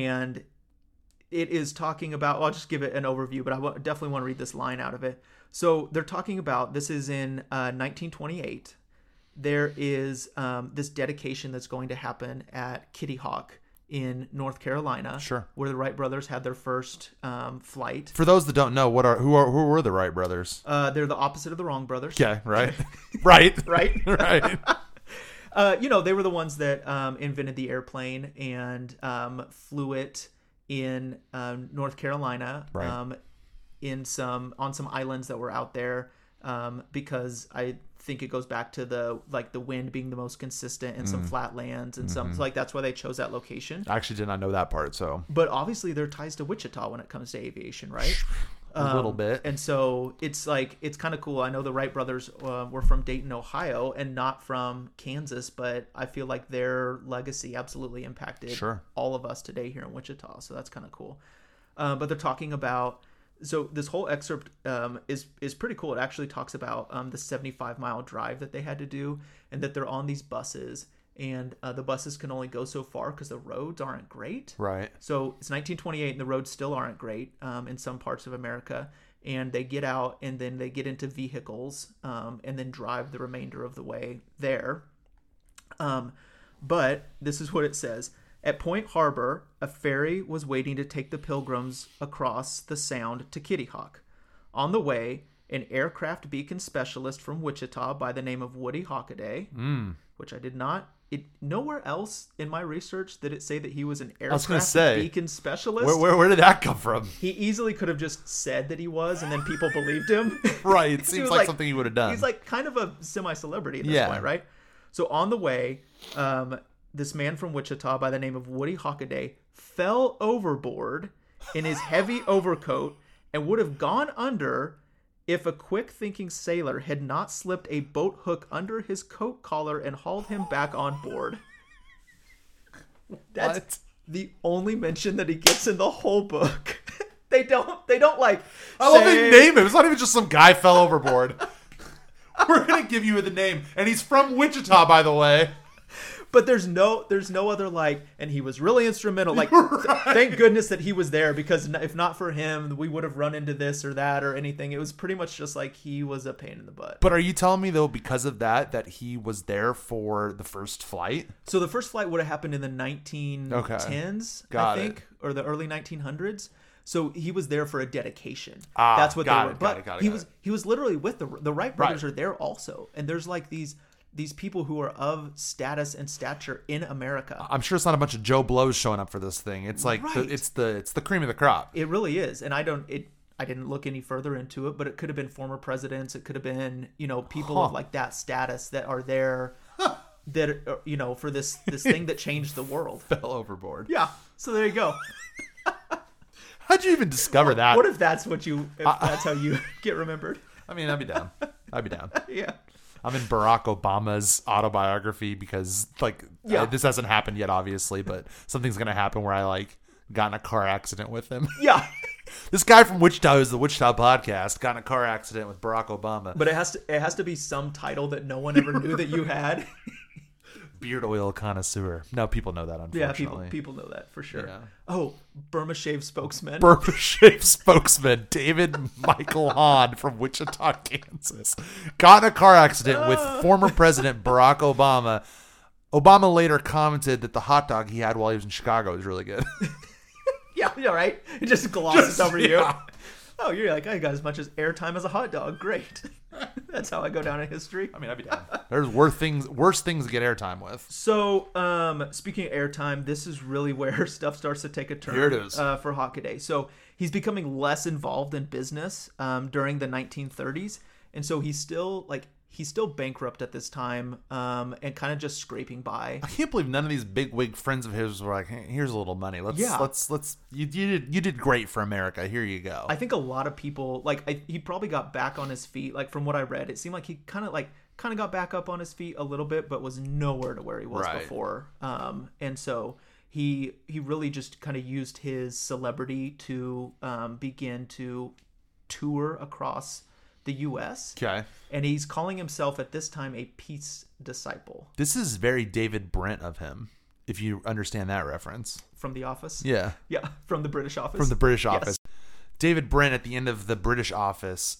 it is talking about, well, I'll just give it an overview, but I definitely want to read this line out of it. So they're talking about, this is in 1928. There is this dedication that's going to happen at Kitty Hawk in North Carolina, sure, where the Wright brothers had their first flight. For those that don't know, who were the Wright brothers? They're the opposite of the Wrong brothers. Yeah, right, right. Right. They were the ones that invented the airplane and flew it in North Carolina, right. on some islands that were out there, because I think it goes back to the wind being the most consistent in some flat lands and some, so that's why they chose that location. I actually did not know that part. So, but obviously there are ties to Wichita when it comes to aviation, right? A little bit. And so it's kind of cool. I know the Wright brothers were from Dayton, Ohio, and not from Kansas, but I feel like their legacy absolutely impacted all of us today here in Wichita. So that's kind of cool. But they're talking about, so this whole excerpt is pretty cool. It actually talks about the 75-mile drive that they had to do, and that they're on these buses, and the buses can only go so far because the roads aren't great. Right. So it's 1928, and the roads still aren't great in some parts of America. And they get out, and then they get into vehicles, and then drive the remainder of the way there. But this is what it says. At Point Harbor, a ferry was waiting to take the pilgrims across the Sound to Kitty Hawk. On the way, an aircraft beacon specialist from Wichita by the name of Woody Hockaday, which I did not nowhere else in my research did it say that he was an I was gonna aircraft say, beacon specialist. Where did that come from? He easily could have just said that he was, and then people believed him. Right. It seems like something he would have done. He's like kind of a semi-celebrity at this point, right? So on the way, this man from Wichita by the name of Woody Hockaday fell overboard in his heavy overcoat and would have gone under if a quick-thinking sailor had not slipped a boat hook under his coat collar and hauled him back on board. That's the only mention that he gets in the whole book. They don't like. I love they name him. It's not even just some guy fell overboard. We're gonna give you the name, and he's from Wichita, by the way. But there's no other like, and he was really instrumental. Like, right. Thank goodness that he was there, because if not for him, we would have run into this or that or anything. It was pretty much just like he was a pain in the butt. But are you telling me though, because of that he was there for the first flight? So the first flight would have happened in the 1910s, I think, or the early 1900s. So he was there for a dedication. That's what they were. But he was literally with the Wright brothers are there also, and there's like these people who are of status and stature in America. I'm sure it's not a bunch of Joe Blows showing up for this thing. It's like it's the cream of the crop. It really is, and I didn't look any further into it, but it could have been former presidents. It could have been people of like that status that are there that for this thing that changed the world. Fell overboard. Yeah. So there you go. How'd you even discover that? What if that's that's how you get remembered? I mean, I'd be down. Yeah. I'm in Barack Obama's autobiography because this hasn't happened yet, obviously, but something's going to happen where I got in a car accident with him. Yeah. This guy from Wichita, who's the Wichita podcast, got in a car accident with Barack Obama. But it has to be some title that no one ever knew that you had. Beard oil connoisseur. No, people know that, unfortunately. Yeah, people know that for sure. Yeah. Oh, Burma Shave spokesman. David Michael Hahn from Wichita, Kansas. Got in a car accident with former President Barack Obama. Obama later commented that the hot dog he had while he was in Chicago was really good. Yeah, right? It just glosses over you. Oh, you're like, I got as much as airtime as a hot dog. Great. That's how I go down in history. I mean, I'd be down. There's worse things to get airtime with. So, speaking of airtime, this is really where stuff starts to take a turn. Here it is. For Hockaday. So, he's becoming less involved in business during the 1930s. And so, he's still bankrupt at this time and kind of just scraping by. I can't believe none of these bigwig friends of his were like, hey, here's a little money. Let's you did great for America. Here you go. I think a lot of people he probably got back on his feet. Like from what I read, it seemed like he kind of got back up on his feet a little bit, but was nowhere to where he was before. And so he really just kind of used his celebrity to begin to tour across the U.S. Okay. And he's calling himself at this time a peace disciple. This is very David Brent of him, if you understand that reference. From The Office? Yeah. Yeah, from the British Office. From the British Office. David Brent at the end of the British Office,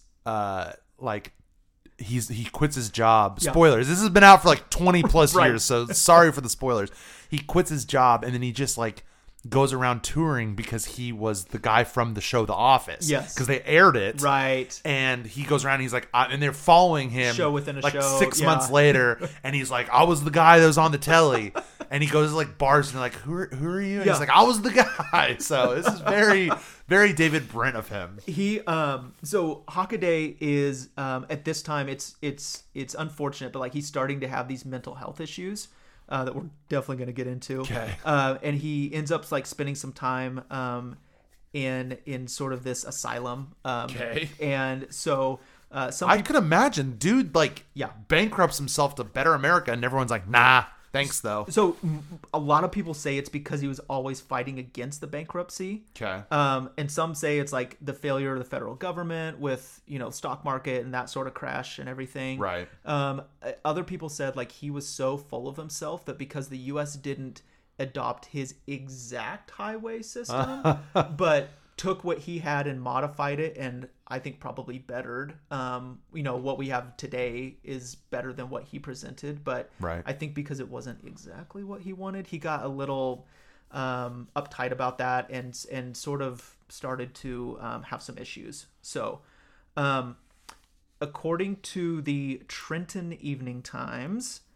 he quits his job. Spoilers. This has been out for 20 plus years, so sorry for the spoilers. He quits his job and then he just goes around touring because he was the guy from the show The Office. Yes. Because they aired it. Right. And he goes around and he's like, and they're following him. Show within a show. 6 months later. And he's like, I was the guy that was on the telly. And he goes to bars and they're like, who are you? And he's like, I was the guy. So this is very, very David Brent of him. So Hockaday is, at this time, it's unfortunate, but he's starting to have these mental health issues. That we're definitely going to get into. Okay. And he ends up spending some time in sort of this asylum. Okay. And so I could imagine dude bankrupts himself to better America and everyone's like, nah, thanks though. So a lot of people say it's because he was always fighting against the bankruptcy. Okay. And some say it's the failure of the federal government with, stock market and that sort of crash and everything. Right. Other people said he was so full of himself that because the U.S. didn't adopt his exact highway system, but took what he had and modified it, and I think probably bettered. What we have today is better than what he presented, but right. I think because it wasn't exactly what he wanted, he got a little uptight about that and sort of started to have some issues. So, according to the Trenton Evening Times,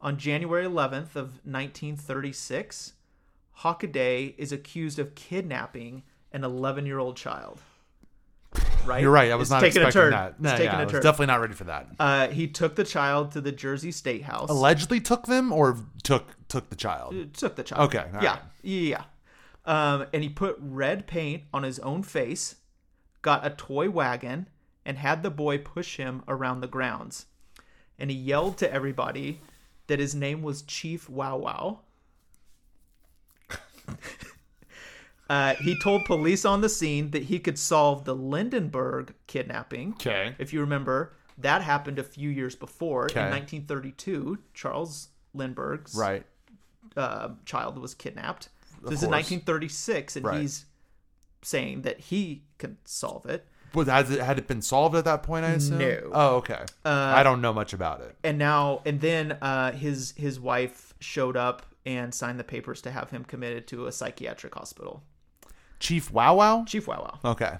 On January 11th of 1936, Hockaday is accused of kidnapping an 11-year-old child. Right? You're right. I was not expecting that. No, I was definitely not ready for that. He took the child to the Jersey State House. Allegedly took them or took the child? Took the child. Okay. Yeah. Right. Yeah. And he put red paint on his own face, got a toy wagon, and had the boy push him around the grounds. And he yelled to everybody that his name was Chief Wow Wow. He told police on the scene that he could solve the Lindenberg kidnapping. Okay. If you remember, that happened a few years before. Okay. In 1932, Charles Lindbergh's child was kidnapped. This is 1936, and he's saying that he can solve it. But had it been solved at that point, I assume? No. Oh, okay. I don't know much about it. And then his wife showed up and signed the papers to have him committed to a psychiatric hospital. Chief Wow Wow? Chief Wow Wow. Okay.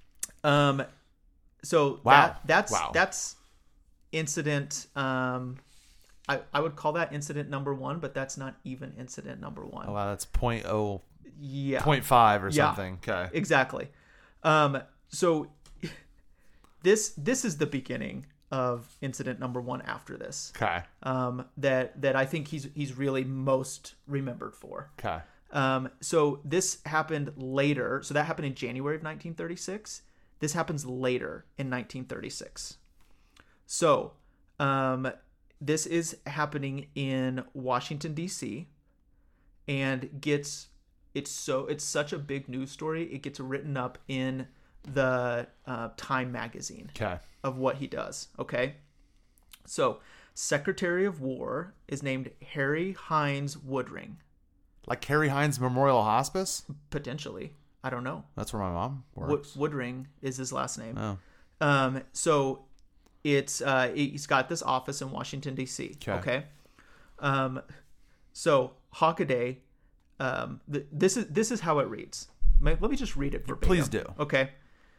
So that's incident. I would call that incident number 1, but that's not even incident number 1. Oh, wow, that's 0.0. Yeah. 0.5 or something. Okay. Exactly. So this is the beginning of incident number 1 after this. Okay. That I think he's really most remembered for. Okay. So this happened later. So that happened in January of 1936. This happens later in 1936. So, this is happening in Washington, D.C. and it's such a big news story. It gets written up in the Time magazine of what he does. Okay. So Secretary of War is named Harry Hines Woodring. Like Harry Hines Memorial Hospice? Potentially. I don't know. That's where my mom works. Woodring is his last name. Oh. So it's he's got this office in Washington, D.C. Okay. So Hockaday, this is how it reads. Let me just read it verbatim. Please do. Okay.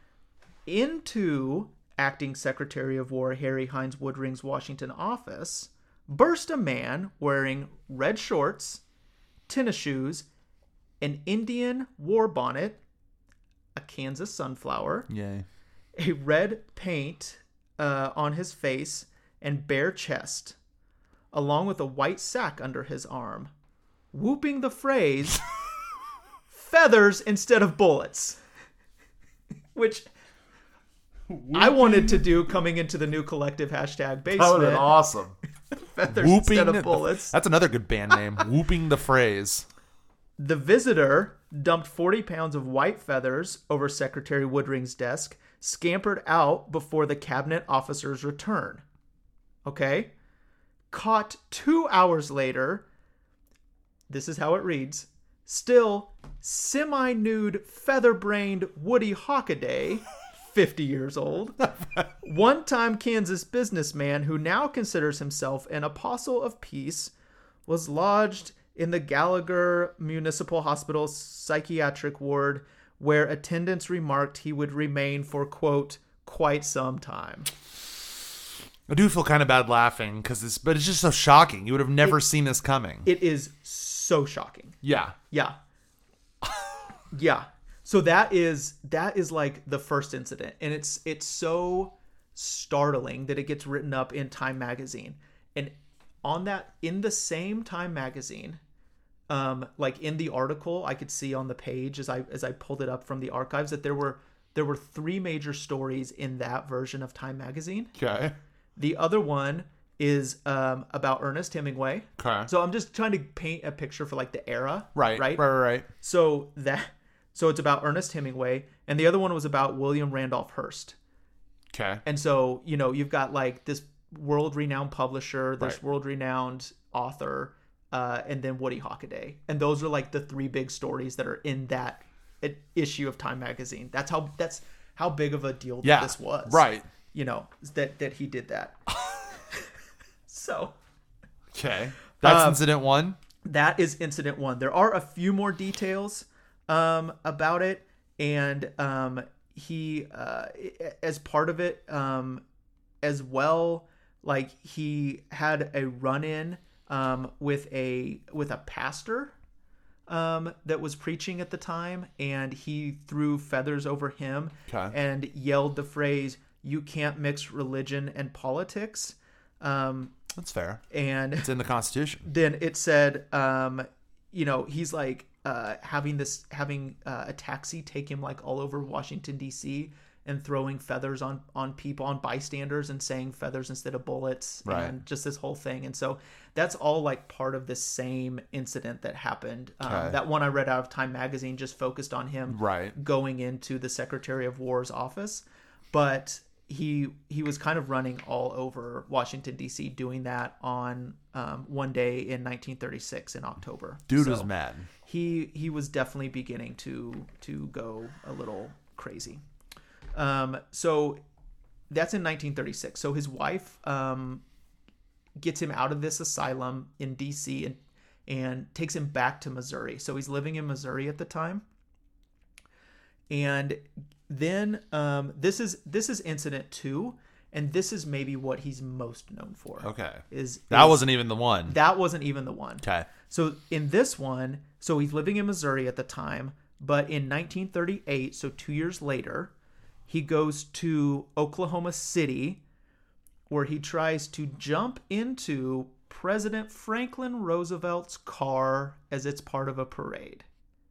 Into Acting Secretary of War Harry Hines Woodring's Washington office burst a man wearing red shorts, tennis shoes, an Indian war bonnet, a Kansas sunflower, yay, a red paint on his face, and bare chest, along with a white sack under his arm, whooping the phrase, "feathers instead of bullets," which I wanted to do coming into the new collective hashtag basement. That would have been awesome. Feathers instead of bullets. That's another good band name. Whooping the phrase. The visitor dumped 40 pounds of white feathers over Secretary Woodring's desk, scampered out before the cabinet officer's return. Okay? Caught 2 hours later, this is how it reads, still semi-nude, feather-brained Woody Hockaday, 50 years old, one-time Kansas businessman who now considers himself an apostle of peace, was lodged in the Gallagher Municipal Hospital psychiatric ward, where attendants remarked he would remain for, quote, quite some time. I do feel kind of bad laughing but it's just so shocking. You would have never seen this coming. It is so shocking. Yeah. Yeah. Yeah. So that is like the first incident, and it's so startling that it gets written up in Time magazine. And on that, in the same Time magazine, like in the article, I could see on the page as I pulled it up from the archives that there were 3 major stories in that version of Time magazine. Okay. The other one is about Ernest Hemingway. Okay. So I'm just trying to paint a picture for like the era. Right. So it's about Ernest Hemingway, and the other one was about William Randolph Hearst. Okay. And so, you've got like this world-renowned publisher, this world-renowned author, and then Woody Hockaday. And those are like the 3 big stories that are in that issue of Time magazine. That's how big of a deal this was. Right. That he did that. So. Okay. That's incident 1? That is incident 1. There are a few more details about it, and he as part of it as well, like he had a run-in with a pastor that was preaching at the time, and he threw feathers over him and yelled the phrase, "You can't mix religion and politics." That's fair. And it's in the Constitution. Then it said, he's like having a taxi take him like all over Washington, D.C., and throwing feathers on people, on bystanders, and saying feathers instead of bullets, and just this whole thing. And so that's all like part of this same incident that happened. That one I read out of Time Magazine just focused on him going into the Secretary of War's office, but he was kind of running all over Washington, D.C., doing that on one day in 1936 in October. Dude was mad. He was definitely beginning to go a little crazy. So that's in 1936. So his wife gets him out of this asylum in D.C. and takes him back to Missouri. So he's living in Missouri at the time. And then this is incident 2, and this is maybe what he's most known for. Okay. That wasn't even the one. That wasn't even the one. Okay. So in this one, so he's living in Missouri at the time, but in 1938, so 2 years later, he goes to Oklahoma City, where he tries to jump into President Franklin Roosevelt's car as it's part of a parade.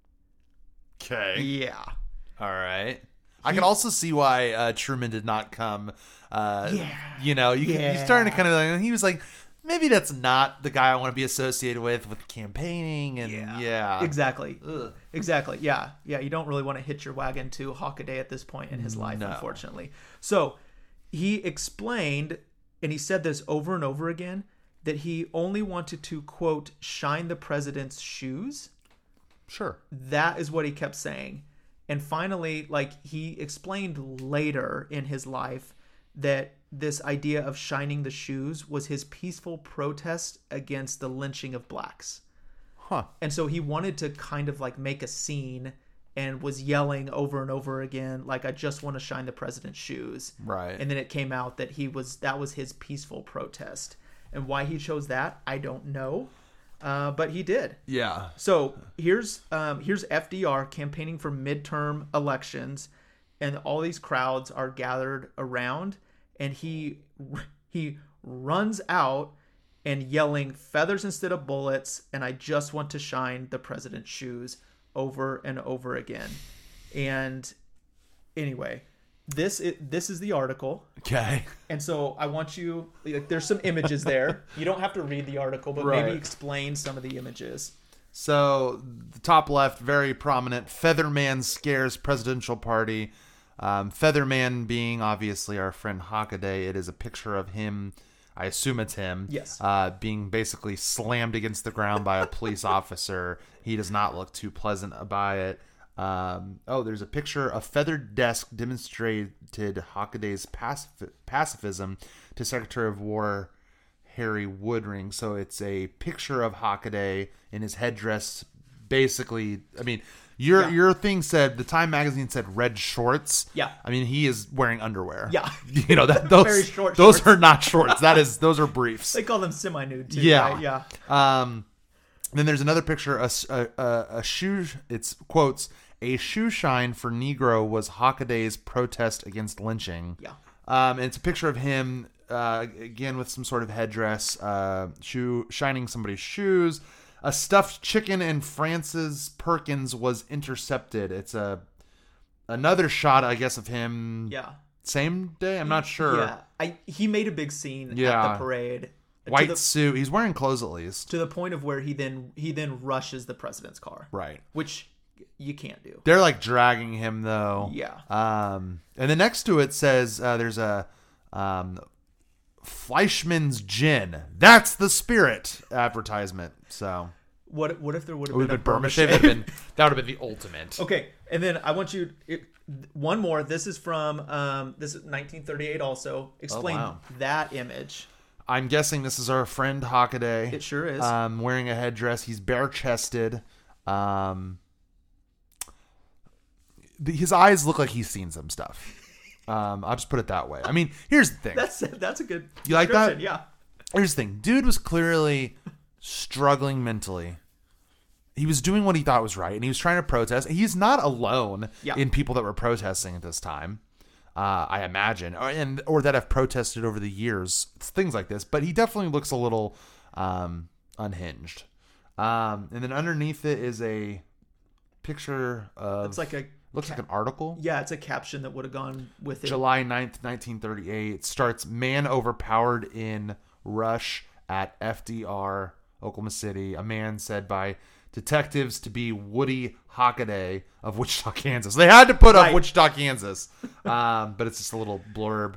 Okay. Yeah. All right. I can also see why Truman did not come. You're starting to kind of like, he was like, maybe that's not the guy I want to be associated with campaigning and exactly. Ugh. Exactly. Yeah. You don't really want to hitch your wagon to Hockaday at this point in his life, unfortunately. So he explained, and he said this over and over again, that he only wanted to, quote, shine the president's shoes. Sure. That is what he kept saying. And finally, like, he explained later in his life that this idea of shining the shoes was his peaceful protest against the lynching of blacks. Huh. And so he wanted to kind of like make a scene and was yelling over and over again, like, I just want to shine the president's shoes. Right. And then it came out that that was his peaceful protest. And why he chose that, I don't know. But he did. Yeah. So here's FDR campaigning for midterm elections, and all these crowds are gathered around, and he runs out and yelling feathers instead of bullets, and I just want to shine the president's shoes over and over again. And anyway, this is the article. Okay. And so I want you, like, there's some images there. You don't have to read the article, but maybe explain some of the images. So the top left, very prominent, Featherman scares presidential party. Featherman being obviously our friend Hockaday. It is a picture of him. I assume it's him. Yes. Being basically slammed against the ground by a police officer. He does not look too pleasant by it. There's a picture. A feathered desk demonstrated Hockaday's pacifism to Secretary of War Harry Woodring. So it's a picture of Hockaday in his headdress. Basically, I mean, your thing said, the Time magazine said red shorts. Yeah. I mean, he is wearing underwear. Yeah. You know, those very short those shorts. are not shorts. Those are briefs. They call them semi-nude too. Yeah. Right? Yeah. Then there's another picture, a shoe, it's quotes, a shoe shine for Negro was Hockaday's protest against lynching. Yeah. And it's a picture of him, again, with some sort of headdress, shining somebody's shoes. A stuffed chicken in Francis Perkins was intercepted. It's another shot, I guess, of him. Yeah. Same day? I'm not sure. Yeah. He made a big scene at the parade. White suit. He's wearing clothes at least. To the point of where he then rushes the president's car. Right. Which you can't do. They're like dragging him though. Yeah. And then next to it says there's a Fleischmann's Gin. That's the spirit advertisement. So what if there would have been a Burma shave? That would have been the ultimate. Okay, and then I want you one more. This is from this is 1938 also. Explain that image. I'm guessing this is our friend Hockaday. It sure is. Wearing a headdress. He's bare-chested. His eyes look like he's seen some stuff. I'll just put it that way. I mean, here's the thing. That's a good. You like that? Yeah. Here's the thing. Dude was clearly struggling mentally. He was doing what he thought was right, and he was trying to protest. He's not alone in people that were protesting at this time, I imagine, or that have protested over the years, things like this. But he definitely looks a little unhinged. And then underneath it is a picture of... It's like looks like an article. Yeah, it's a caption that would have gone with it. July 9th, 1938. It starts, man overpowered in rush at FDR, Oklahoma City. A man said by detectives to be Woody Hockaday of Wichita, Kansas. They had to put up Wichita, Kansas. But it's just a little blurb.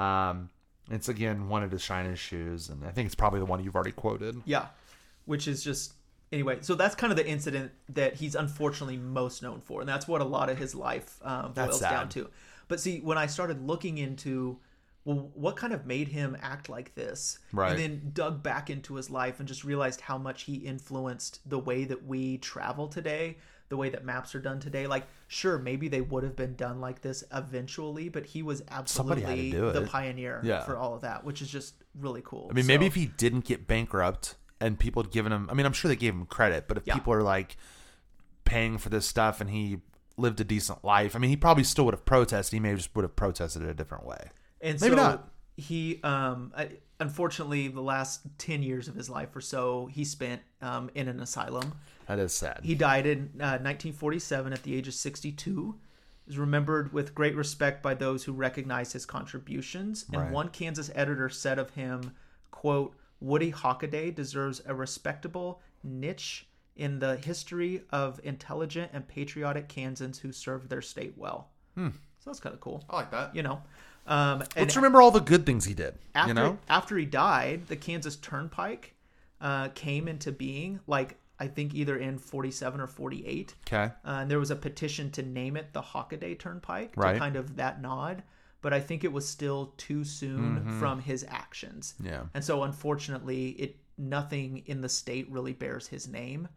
It's, again, wanted to shine his shoes. And I think it's probably the one you've already quoted. Yeah, which is just... Anyway, so that's kind of the incident that he's unfortunately most known for. And that's what a lot of his life boils down to. But see, when I started looking into, well, what kind of made him act like this? Right. And then dug back into his life and just realized how much he influenced the way that we travel today, the way that maps are done today. Like, sure, maybe they would have been done like this eventually, but he was absolutely the pioneer for all of that, which is just really cool. I mean, maybe if he didn't get bankrupt... And people had given him... I mean, I'm sure they gave him credit, but if people are, like, paying for this stuff and he lived a decent life, I mean, he probably still would have protested. He maybe just would have protested it a different way. And maybe so not. He, unfortunately, the last 10 years of his life or so, he spent in an asylum. That is sad. He died in 1947 at the age of 62. He was remembered with great respect by those who recognize his contributions. And one Kansas editor said of him, quote, Woody Hockaday deserves a respectable niche in the history of intelligent and patriotic Kansans who served their state well. So that's kind of cool. I like that. You know, let's remember all the good things he did. After he died, the Kansas Turnpike came into being, like I think either in 47 or 48. Okay. And there was a petition to name it the Hockaday Turnpike to kind of that nod. But I think it was still too soon from his actions. Yeah. And so, unfortunately, nothing in the state really bears his name.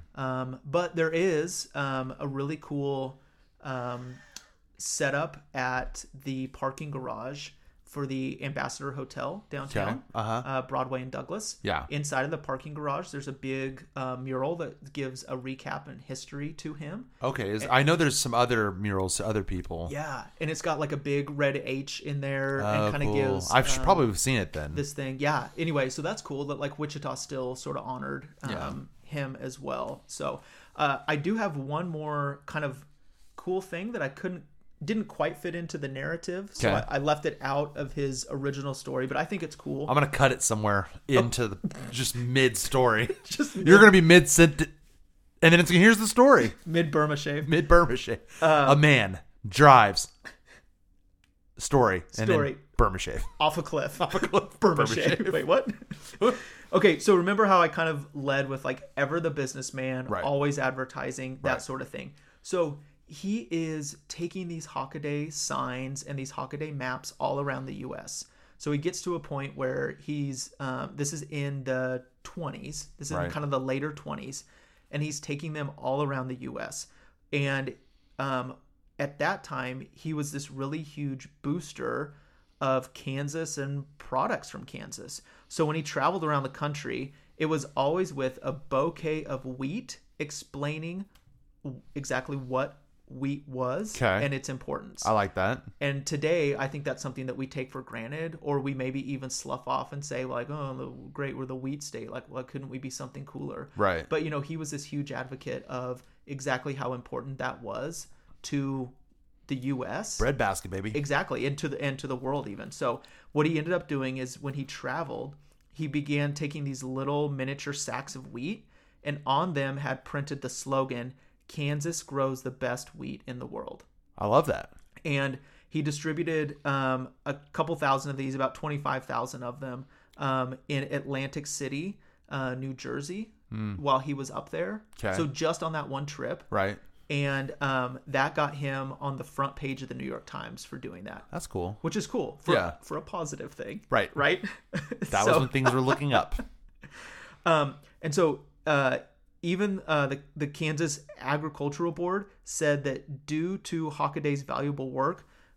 But there is a really cool setup at the parking garage for the Ambassador Hotel downtown, Broadway and Douglas. Yeah. Inside of the parking garage, there's a big mural that gives a recap and history to him. Okay. I know there's some other murals to other people. Yeah. And it's got like a big red H in there and kind of gives... I've probably seen it then. This thing. Yeah. Anyway, so that's cool that like Wichita still sort of honored him as well. So I do have one more kind of cool thing that I didn't quite fit into the narrative, so I left it out of his original story, but I think it's cool. I'm gonna cut it somewhere into the just mid story. You're gonna be mid sentence, and then here's the story. Mid Burma shave. A man drives. Story. And then Burma shave. Off a cliff. Burma shave. Wait, what? Okay, so remember how I kind of led with like ever the businessman, always advertising, that sort of thing. So he is taking these Hockaday signs and these Hockaday maps all around the U.S. So he gets to a point where he's, this is in the 20s. This is in kind of the later 20s. And he's taking them all around the U.S. And at that time, he was this really huge booster of Kansas and products from Kansas. So when he traveled around the country, it was always with a bouquet of wheat explaining exactly what wheat was and its importance. I like that. And today, I think that's something that we take for granted, or we maybe even slough off and say like, oh, great, we're the wheat state. Like, why couldn't we be something cooler? Right. But, he was this huge advocate of exactly how important that was to the U.S. Breadbasket, baby. Exactly. And to the world even. So what he ended up doing is when he traveled, he began taking these little miniature sacks of wheat, and on them had printed the slogan, Kansas grows the best wheat in the world. I love that. And he distributed a couple thousand of these, about 25,000 of them, in Atlantic City, New Jersey, while he was up there. Okay. So just on that one trip. Right. And that got him on the front page of the New York Times for doing that. That's cool. Which is cool for a positive thing. Right. Right? That was when things were looking up. And so... even the Kansas Agricultural Board said that due to Hockaday's valuable work,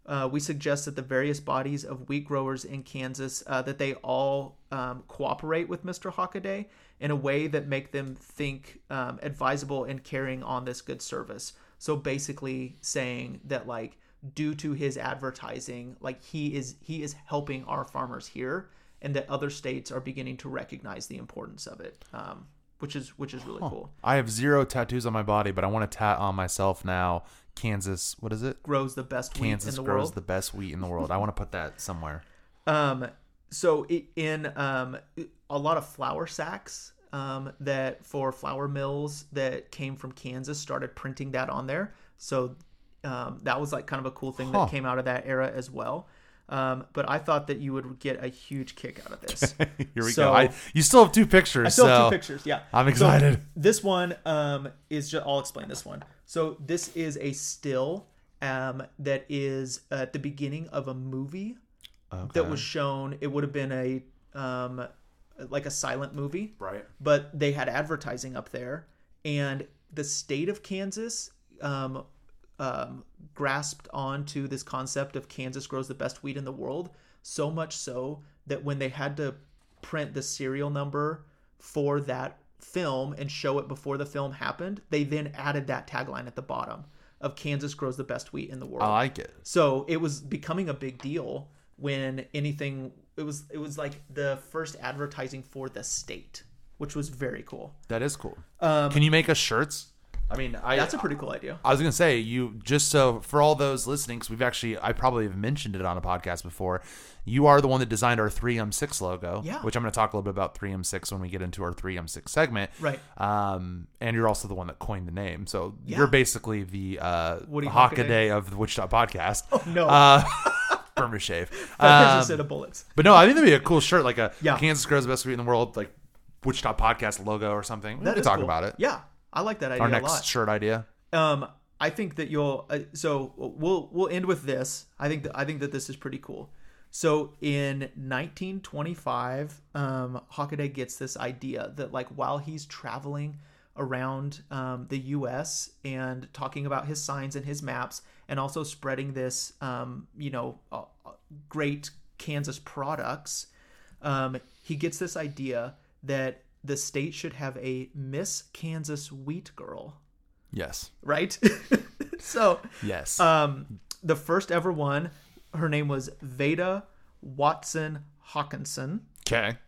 we suggest that the various bodies of wheat growers in Kansas, that they all cooperate with Mr. Hockaday in a way that make them think advisable in carrying on this good service. So basically saying that, like, due to his advertising, like, he is helping our farmers here, and that other states are beginning to recognize the importance of it, which is really cool. I have 0 tattoos on my body, but I want to tat on myself now. Kansas, what is it? Grows the best wheat in the world. Kansas grows the best wheat in the world. I want to put that somewhere. So in a lot of flour sacks that for flour mills that came from Kansas started printing that on there. So that was like kind of a cool thing that came out of that era as well. But I thought that you would get a huge kick out of this. Here we go. You still have 2 pictures. I still have 2 pictures, yeah. I'm excited. So this one is just, I'll explain this one. So this is a still that is at the beginning of a movie that was shown. It would have been like a silent movie. Right. But they had advertising up there. And the state of Kansas grasped onto this concept of Kansas grows the best wheat in the world, so much so that when they had to print the serial number for that film and show it before the film happened, they then added that tagline at the bottom of Kansas grows the best wheat in the world. I like it. So it was becoming a big deal when anything, it was like the first advertising for the state, which was very cool. That is cool. Can you make us shirts? I mean, that's a pretty cool idea. I was going to say, just so for all those listening, because I probably have mentioned it on a podcast before, you are the one that designed our 3M6 logo, which I'm going to talk a little bit about 3M6 when we get into our 3M6 segment. Right. And you're also the one that coined the name. So you're basically the Hockaday of the Wichita podcast. Oh, no. Burma shave. There's a set of bullets. But no, I think that'd be a cool shirt, like a Kansas grows the best wheat in the world, like Wichita podcast logo or something. We could talk about it. Yeah. I like that idea a lot. Our next shirt idea. I think that you'll. So we'll end with this. I think that this is pretty cool. So in 1925, Hockaday gets this idea that, like, while he's traveling around the U.S. and talking about his signs and his maps, and also spreading this, great Kansas products, he gets this idea that the state should have a Miss Kansas Wheat Girl. Yes. Right? So, yes. The first ever one, her name was Veda Watson Hawkinson. Okay.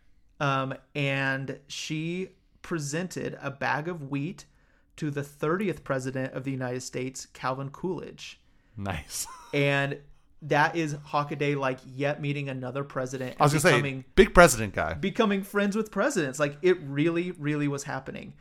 And she presented a bag of wheat to the 30th president of the United States, Calvin Coolidge. Nice. And that is Hockaday, like, yet meeting another president. I was going to say, big president guy. Becoming friends with presidents. Like, it really, really was happening.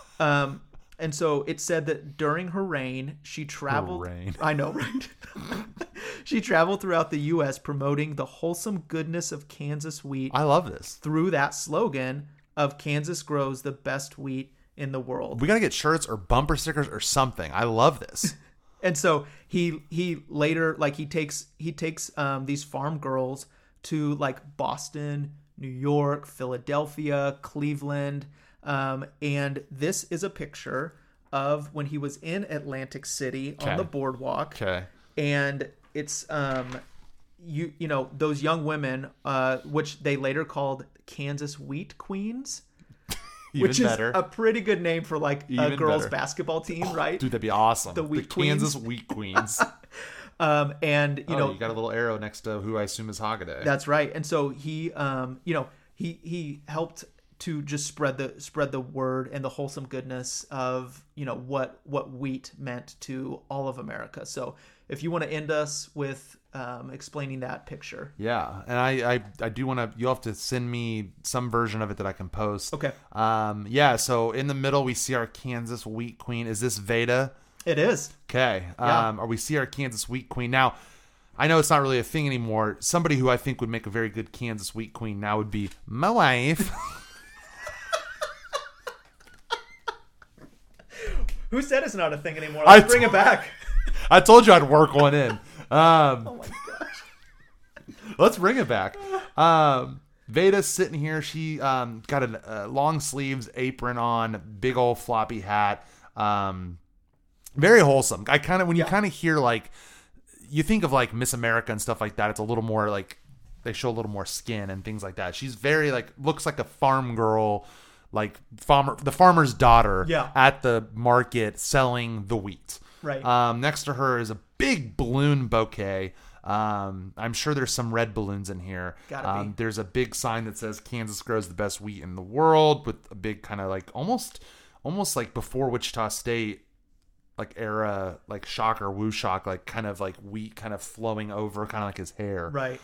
And so it said that during her reign, she traveled. I know, right? She traveled throughout the U.S. promoting the wholesome goodness of Kansas wheat. I love this. Through that slogan of Kansas grows the best wheat in the world. We got to get shirts or bumper stickers or something. I love this. And so he later, like, he takes these farm girls to, like, Boston, New York, Philadelphia, Cleveland, and this is a picture of when he was in Atlantic City on the boardwalk. Okay. And it's you know those young women, which they later called Kansas Wheat Queens. Which better. Is a pretty good name for, like, a girls' basketball team, right? Dude, that'd be awesome. The Kansas Wheat Queens. And you got a little arrow next to who I assume is Hockaday. That's right. And so he, he helped to just spread the word and the wholesome goodness of, what wheat meant to all of America. So if you want to end us with explaining that picture. Yeah. And I do want to, you'll have to send me some version of it that I can post. Okay. Yeah. So in the middle, we see our Kansas Wheat Queen. Is this Veda? It is. Okay. Or we see our Kansas Wheat Queen. Now, I know it's not really a thing anymore. Somebody who I think would make a very good Kansas Wheat Queen now would be my wife. Who said it's not a thing anymore? Let's bring it back. I told you I'd work one in. Oh my gosh. Let's bring it back. Veda's sitting here. She got a long sleeves apron on, big old floppy hat. Very wholesome. When you kind of hear, like, you think of like Miss America and stuff like that. It's a little more like they show a little more skin and things like that. She's very like looks like a farm girl, like the farmer's daughter at the market selling the wheat. Right. Next to her is a big balloon bouquet. I'm sure there's some red balloons in here. Gotta be. There's a big sign that says Kansas grows the best wheat in the world with a big kind of like almost like before Wichita State like era like shock or woo shock, like kind of like wheat kind of flowing over kind of like his hair. Right.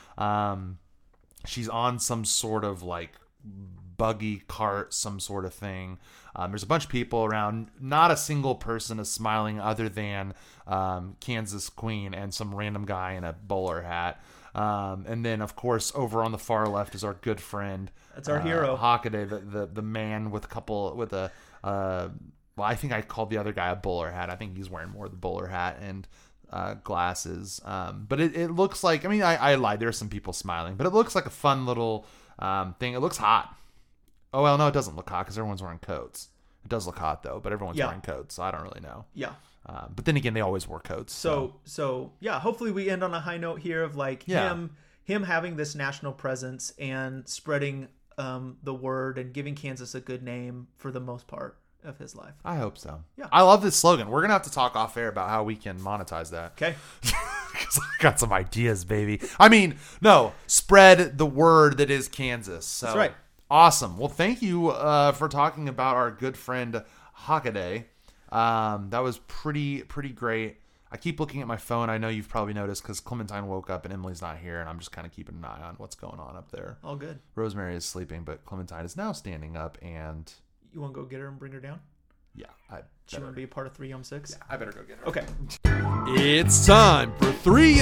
She's on some sort of like buggy cart, some sort of thing. There's a bunch of people around. Not a single person is smiling other than Kansas Queen and some random guy in a bowler hat. And then, of course, over on the far left is our good friend. That's our hero. Hockaday, the man with a well, I think I called the other guy a bowler hat. I think he's wearing more of the bowler hat and glasses. But it looks like, I mean, I lied. There are some people smiling, but it looks like a fun little thing. It looks hot. Oh, well, no, it doesn't look hot because everyone's wearing coats. It does look hot, though, but everyone's wearing coats, so I don't really know. Yeah. But then again, they always wore coats. So yeah, hopefully we end on a high note here of like him having this national presence and spreading the word and giving Kansas a good name for the most part of his life. I hope so. Yeah. I love this slogan. We're going to have to talk off air about how we can monetize that. Okay. Because I got some ideas, baby. I mean, no, spread the word that is Kansas. So. That's right. Awesome. Well, thank you for talking about our good friend Hockaday. That was pretty great. I keep looking at my phone. I know you've probably noticed because Clementine woke up and Emily's not here, and I'm just kind of keeping an eye on what's going on up there. All good. Rosemary is sleeping, but Clementine is now standing up, and you want to go get her and bring her down? Yeah. She want to be a part of 3-6? Yeah, I better go get her. Okay. It's time for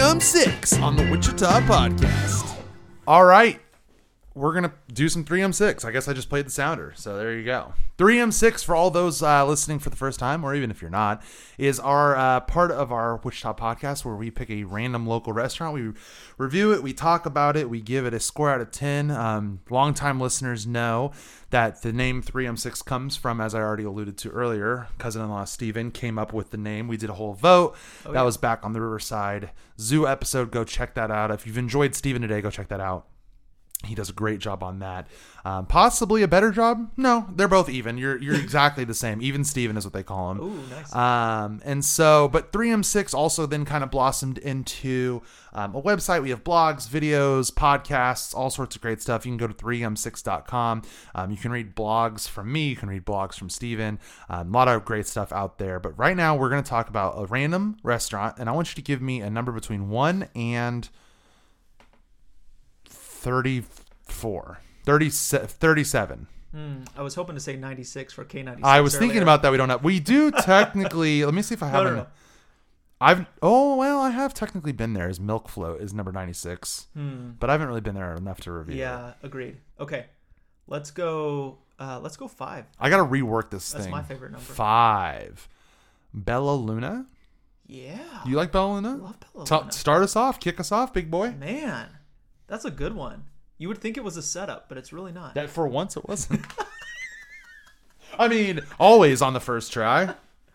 3-6 on the Wichita Podcast. All right. We're going to do some 3-6. I guess I just played the sounder, so there you go. 3-6, for all those listening for the first time, or even if you're not, is our part of our Wichita Podcast where we pick a random local restaurant. We review it, we talk about it, we give it a score out of 10. Longtime listeners know that the name 3-6 comes from, as I already alluded to earlier, cousin-in-law Steven came up with the name. We did a whole vote. That was back on the Riverside Zoo episode. Go check that out. If you've enjoyed Steven today, go check that out. He does a great job on that. Possibly a better job? No, they're both even. You're exactly the same. Even Steven is what they call him. Ooh, nice. And so, but 3-6 also then kind of blossomed into a website. We have blogs, videos, podcasts, all sorts of great stuff. You can go to 3m6.com. You can read blogs from me. You can read blogs from Steven. A lot of great stuff out there. But right now, we're going to talk about a random restaurant, and I want you to give me a number between 1 and 37. I was hoping to say 96 for K96. I was thinking about that. We do technically. Let me see if I haven't. No. I have technically been there. As Milk Float is number 96, but I haven't really been there enough to review. Yeah, agreed. Okay, let's go 5. I got to rework this thing. That's my favorite number. 5. Bella Luna. Yeah. You like Bella Luna? I love Bella Luna. Start us off. Kick us off, big boy. Man. That's a good one. You would think it was a setup, but it's really not. That for once it wasn't. I mean, always on the first try.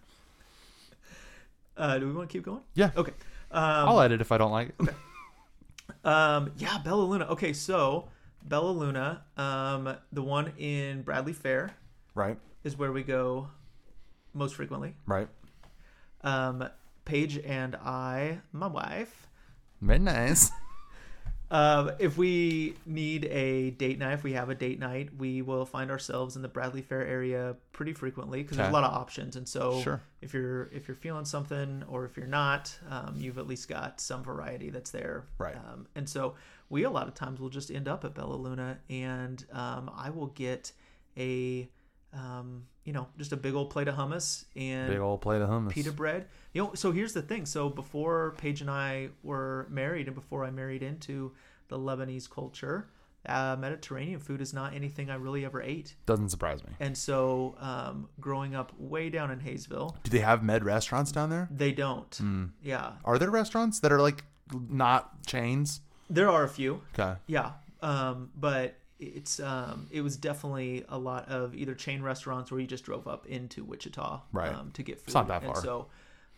Do we want to keep going? Yeah. Okay. I'll edit if I don't like it. Okay. Yeah, Bella Luna. Okay, so Bella Luna, the one in Bradley Fair, right, is where we go most frequently. Right. Paige and I, my wife. Very nice. If we need a date night, if we have a date night, we will find ourselves in the Bradley Fair area pretty frequently because there's a lot of options. And so if you're feeling something or if you're not, you've at least got some variety that's there. Right. And so we a lot of times will just end up at Bella Luna, and I will get a just a big old plate of hummus and pita bread. So here's the thing. So before Paige and I were married, and before I married into the Lebanese culture, Mediterranean food is not anything I really ever ate. Doesn't surprise me. And so growing up way down in Hayesville. Do they have med restaurants down there? They don't. Yeah. Are there restaurants that are like not chains? There are a few. Okay. Yeah. But it was definitely a lot of either chain restaurants where you just drove up into Wichita right. To get food. It's not that far. And so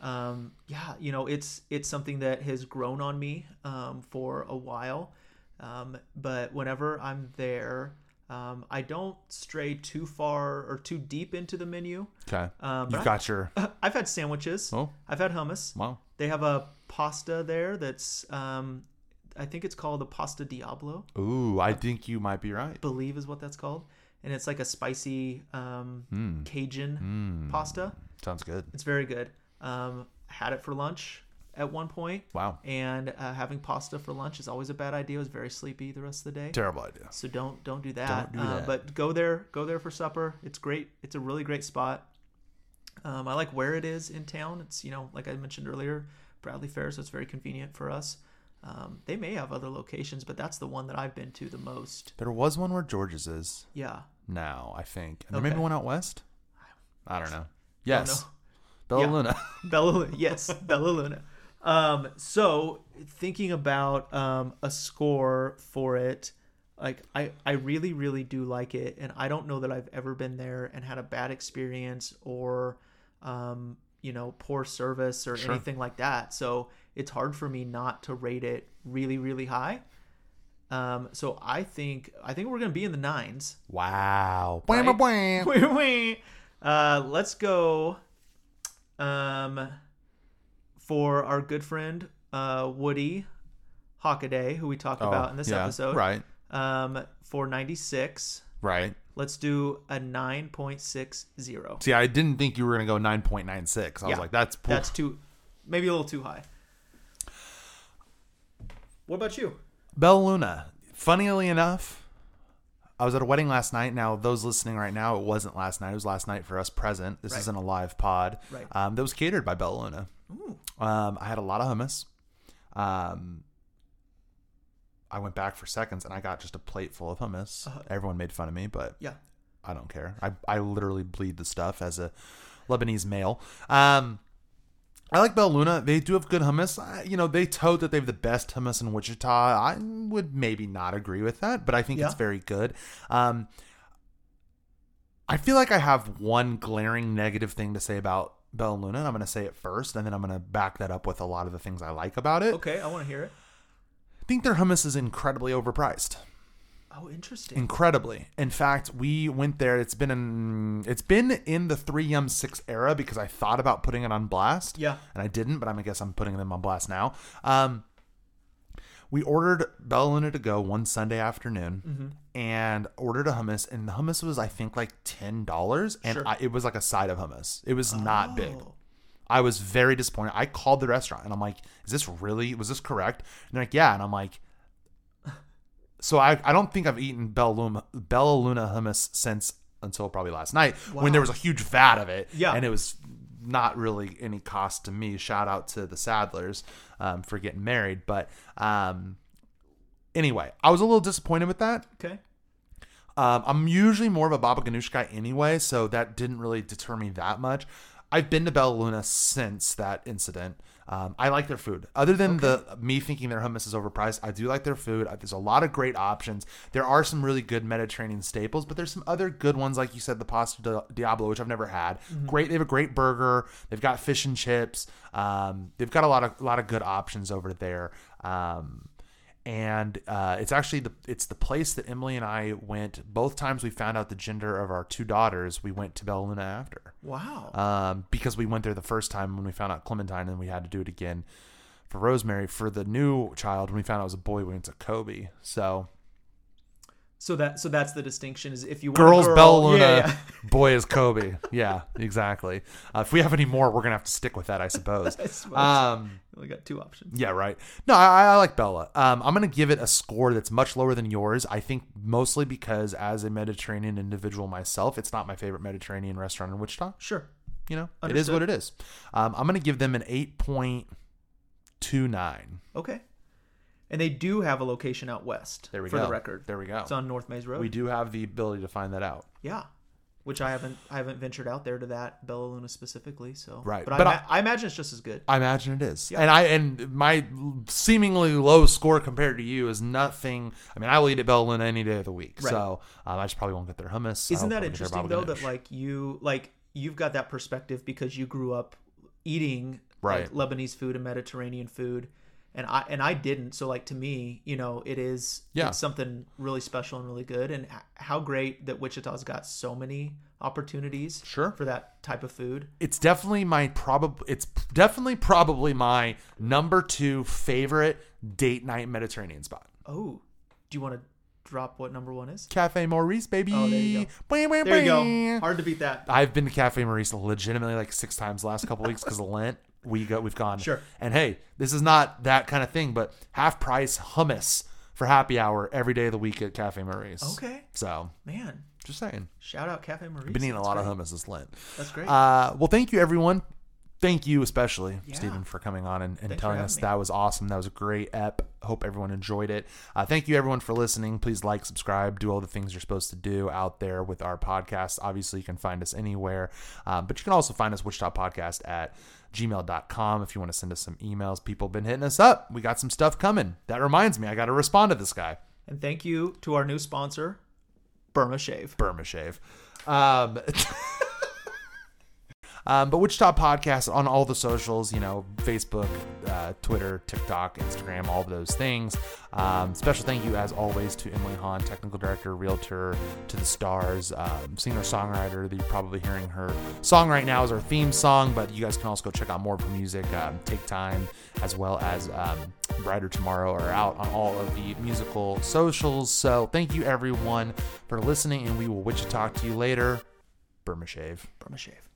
yeah, it's something that has grown on me for a while. But whenever I'm there, I don't stray too far or too deep into the menu. Okay. You've got your... I've had sandwiches. Oh. I've had hummus. Wow. They have a pasta there that's, I think it's called the Pasta Diablo. Ooh, I think you might be right. Believe is what that's called. And it's like a spicy Cajun pasta. Sounds good. It's very good. Had it for lunch at one point. Wow. And having pasta for lunch is always a bad idea. I was very sleepy the rest of the day. Terrible idea. So don't do that. Don't do that. But go there for supper. It's great. It's a really great spot. I like where it is in town. It's, like I mentioned earlier, Bradley Fair, so it's very convenient for us. They may have other locations, but that's the one that I've been to the most. There was one where George's is. Yeah. Now, I think. And there may be one out west? I don't know. Yes. Oh, no. Bella Luna. Bella Luna. Yes, Bella Luna. So thinking about a score for it, like I really, really do like it. And I don't know that I've ever been there and had a bad experience or, poor service or anything like that. So it's hard for me not to rate it really, really high. So I think we're going to be in the 9s. Wow. Right? Let's go for our good friend Woody Hockaday, who we talked about in this episode. Right. For 96. Right. Let's do a 9.60. See, I didn't think you were going to go 9.96. I was like, that's too, maybe a little too high. What about you? Bella Luna. Funnily enough, I was at a wedding last night. Now, those listening right now, it wasn't last night. It was last night for us present. This isn't a live pod. Right. That was catered by Bella Luna. Ooh. I had a lot of hummus. I went back for seconds and I got just a plate full of hummus. Everyone made fun of me, but yeah, I don't care. I literally bleed the stuff as a Lebanese male. I like Bella Luna. They do have good hummus. They told that they have the best hummus in Wichita. I would maybe not agree with that, but I think it's very good. I feel like I have one glaring negative thing to say about Bella Luna, and I'm going to say it first, and then I'm going to back that up with a lot of the things I like about it. Okay, I want to hear it. I think their hummus is incredibly overpriced. Oh, interesting. Incredibly. In fact, we went there. It's been in the 3 Yum 6 era because I thought about putting it on blast. Yeah. And I didn't, but I guess I'm putting them on blast now. We ordered Bella Luna to go one Sunday afternoon and ordered a hummus. And the hummus was, I think, like $10. And it was like a side of hummus. It was not big. I was very disappointed. I called the restaurant and I'm like, was this correct? And they're like, yeah. And I'm like, so I don't think I've eaten Bella Luna hummus until probably last night when there was a huge vat of it. Yeah. And it was not really any cost to me. Shout out to the Sadlers for getting married. But anyway, I was a little disappointed with that. Okay. I'm usually more of a Baba Ganoush guy anyway, so that didn't really deter me that much. I've been to Bella Luna since that incident. I like their food. Other than me thinking their hummus is overpriced, I do like their food. There's a lot of great options. There are some really good Mediterranean staples, but there's some other good ones, like you said, the Pasta Diablo, which I've never had. Great. They have a great burger. They've got fish and chips. They've got a lot of good options over there. And it's actually it's the place that Emily and I went. Both times we found out the gender of our 2 daughters, we went to Bella Luna after. Wow. Because we went there the first time when we found out Clementine, and we had to do it again for Rosemary. For the new child, when we found out it was a boy, we went to Kobe. So that's the distinction, is if you want girls, a girl, Bella Luna, boy is Kobe. Yeah, exactly. If we have any more, we're gonna have to stick with that, I suppose. We only got 2 options. Yeah, right. No, I like Bella. I'm gonna give it a score that's much lower than yours. I think mostly because as a Mediterranean individual myself, it's not my favorite Mediterranean restaurant in Wichita. Sure. Understood. It is what it is. I'm gonna give them an 8.29. Okay. And they do have a location out west. There we go. For the record. There we go. It's on North Maze Road. We do have the ability to find that out. Yeah. Which I haven't ventured out there to that Bella Luna specifically. So right. But I imagine it's just as good. I imagine it is. Yeah. And my seemingly low score compared to you is nothing. I mean, I will eat at Bella Luna any day of the week. Right. So I just probably won't get their hummus. Isn't that interesting though, that you've got that perspective because you grew up eating Right. like Lebanese food and Mediterranean food. And I didn't. So like to me, it's something really special and really good. And how great that Wichita's got so many opportunities for that type of food. It's definitely probably my number 2 favorite date night Mediterranean spot. Oh, do you want to drop what number 1 is? Cafe Maurice, baby. Oh, there you go. There you go. Hard to beat that. I've been to Cafe Maurice legitimately like 6 times the last couple weeks because of Lent. We've gone. Sure. And hey, this is not that kind of thing, but half price hummus for happy hour every day of the week at Cafe Maurice. Okay. So, man, just saying. Shout out Cafe Maurice. Been eating a lot of hummus this Lent. That's great. Well, thank you everyone. Thank you especially, Stephen, for coming on and telling us. That was awesome. That was a great ep. Hope everyone enjoyed it. Thank you everyone for listening. Please like, subscribe, do all the things you're supposed to do out there with our podcast. Obviously, you can find us anywhere, but you can also find us wichitapodcast at gmail.com if you want to send us some emails. People have been hitting us up. We got some stuff coming. That reminds me, I got to respond to this guy. And thank you to our new sponsor, Burma Shave. But Wichita Podcast on all the socials, Facebook, Twitter, TikTok, Instagram, all of those things. Special thank you, as always, to Emily Hahn, technical director, realtor, to the stars, singer-songwriter. That you're probably hearing her song right now is our theme song, but you guys can also go check out more of her music. Take Time, as well as Brighter Tomorrow, are out on all of the musical socials. So thank you, everyone, for listening, and we will Wichita to you later. Burma Shave. Burma Shave.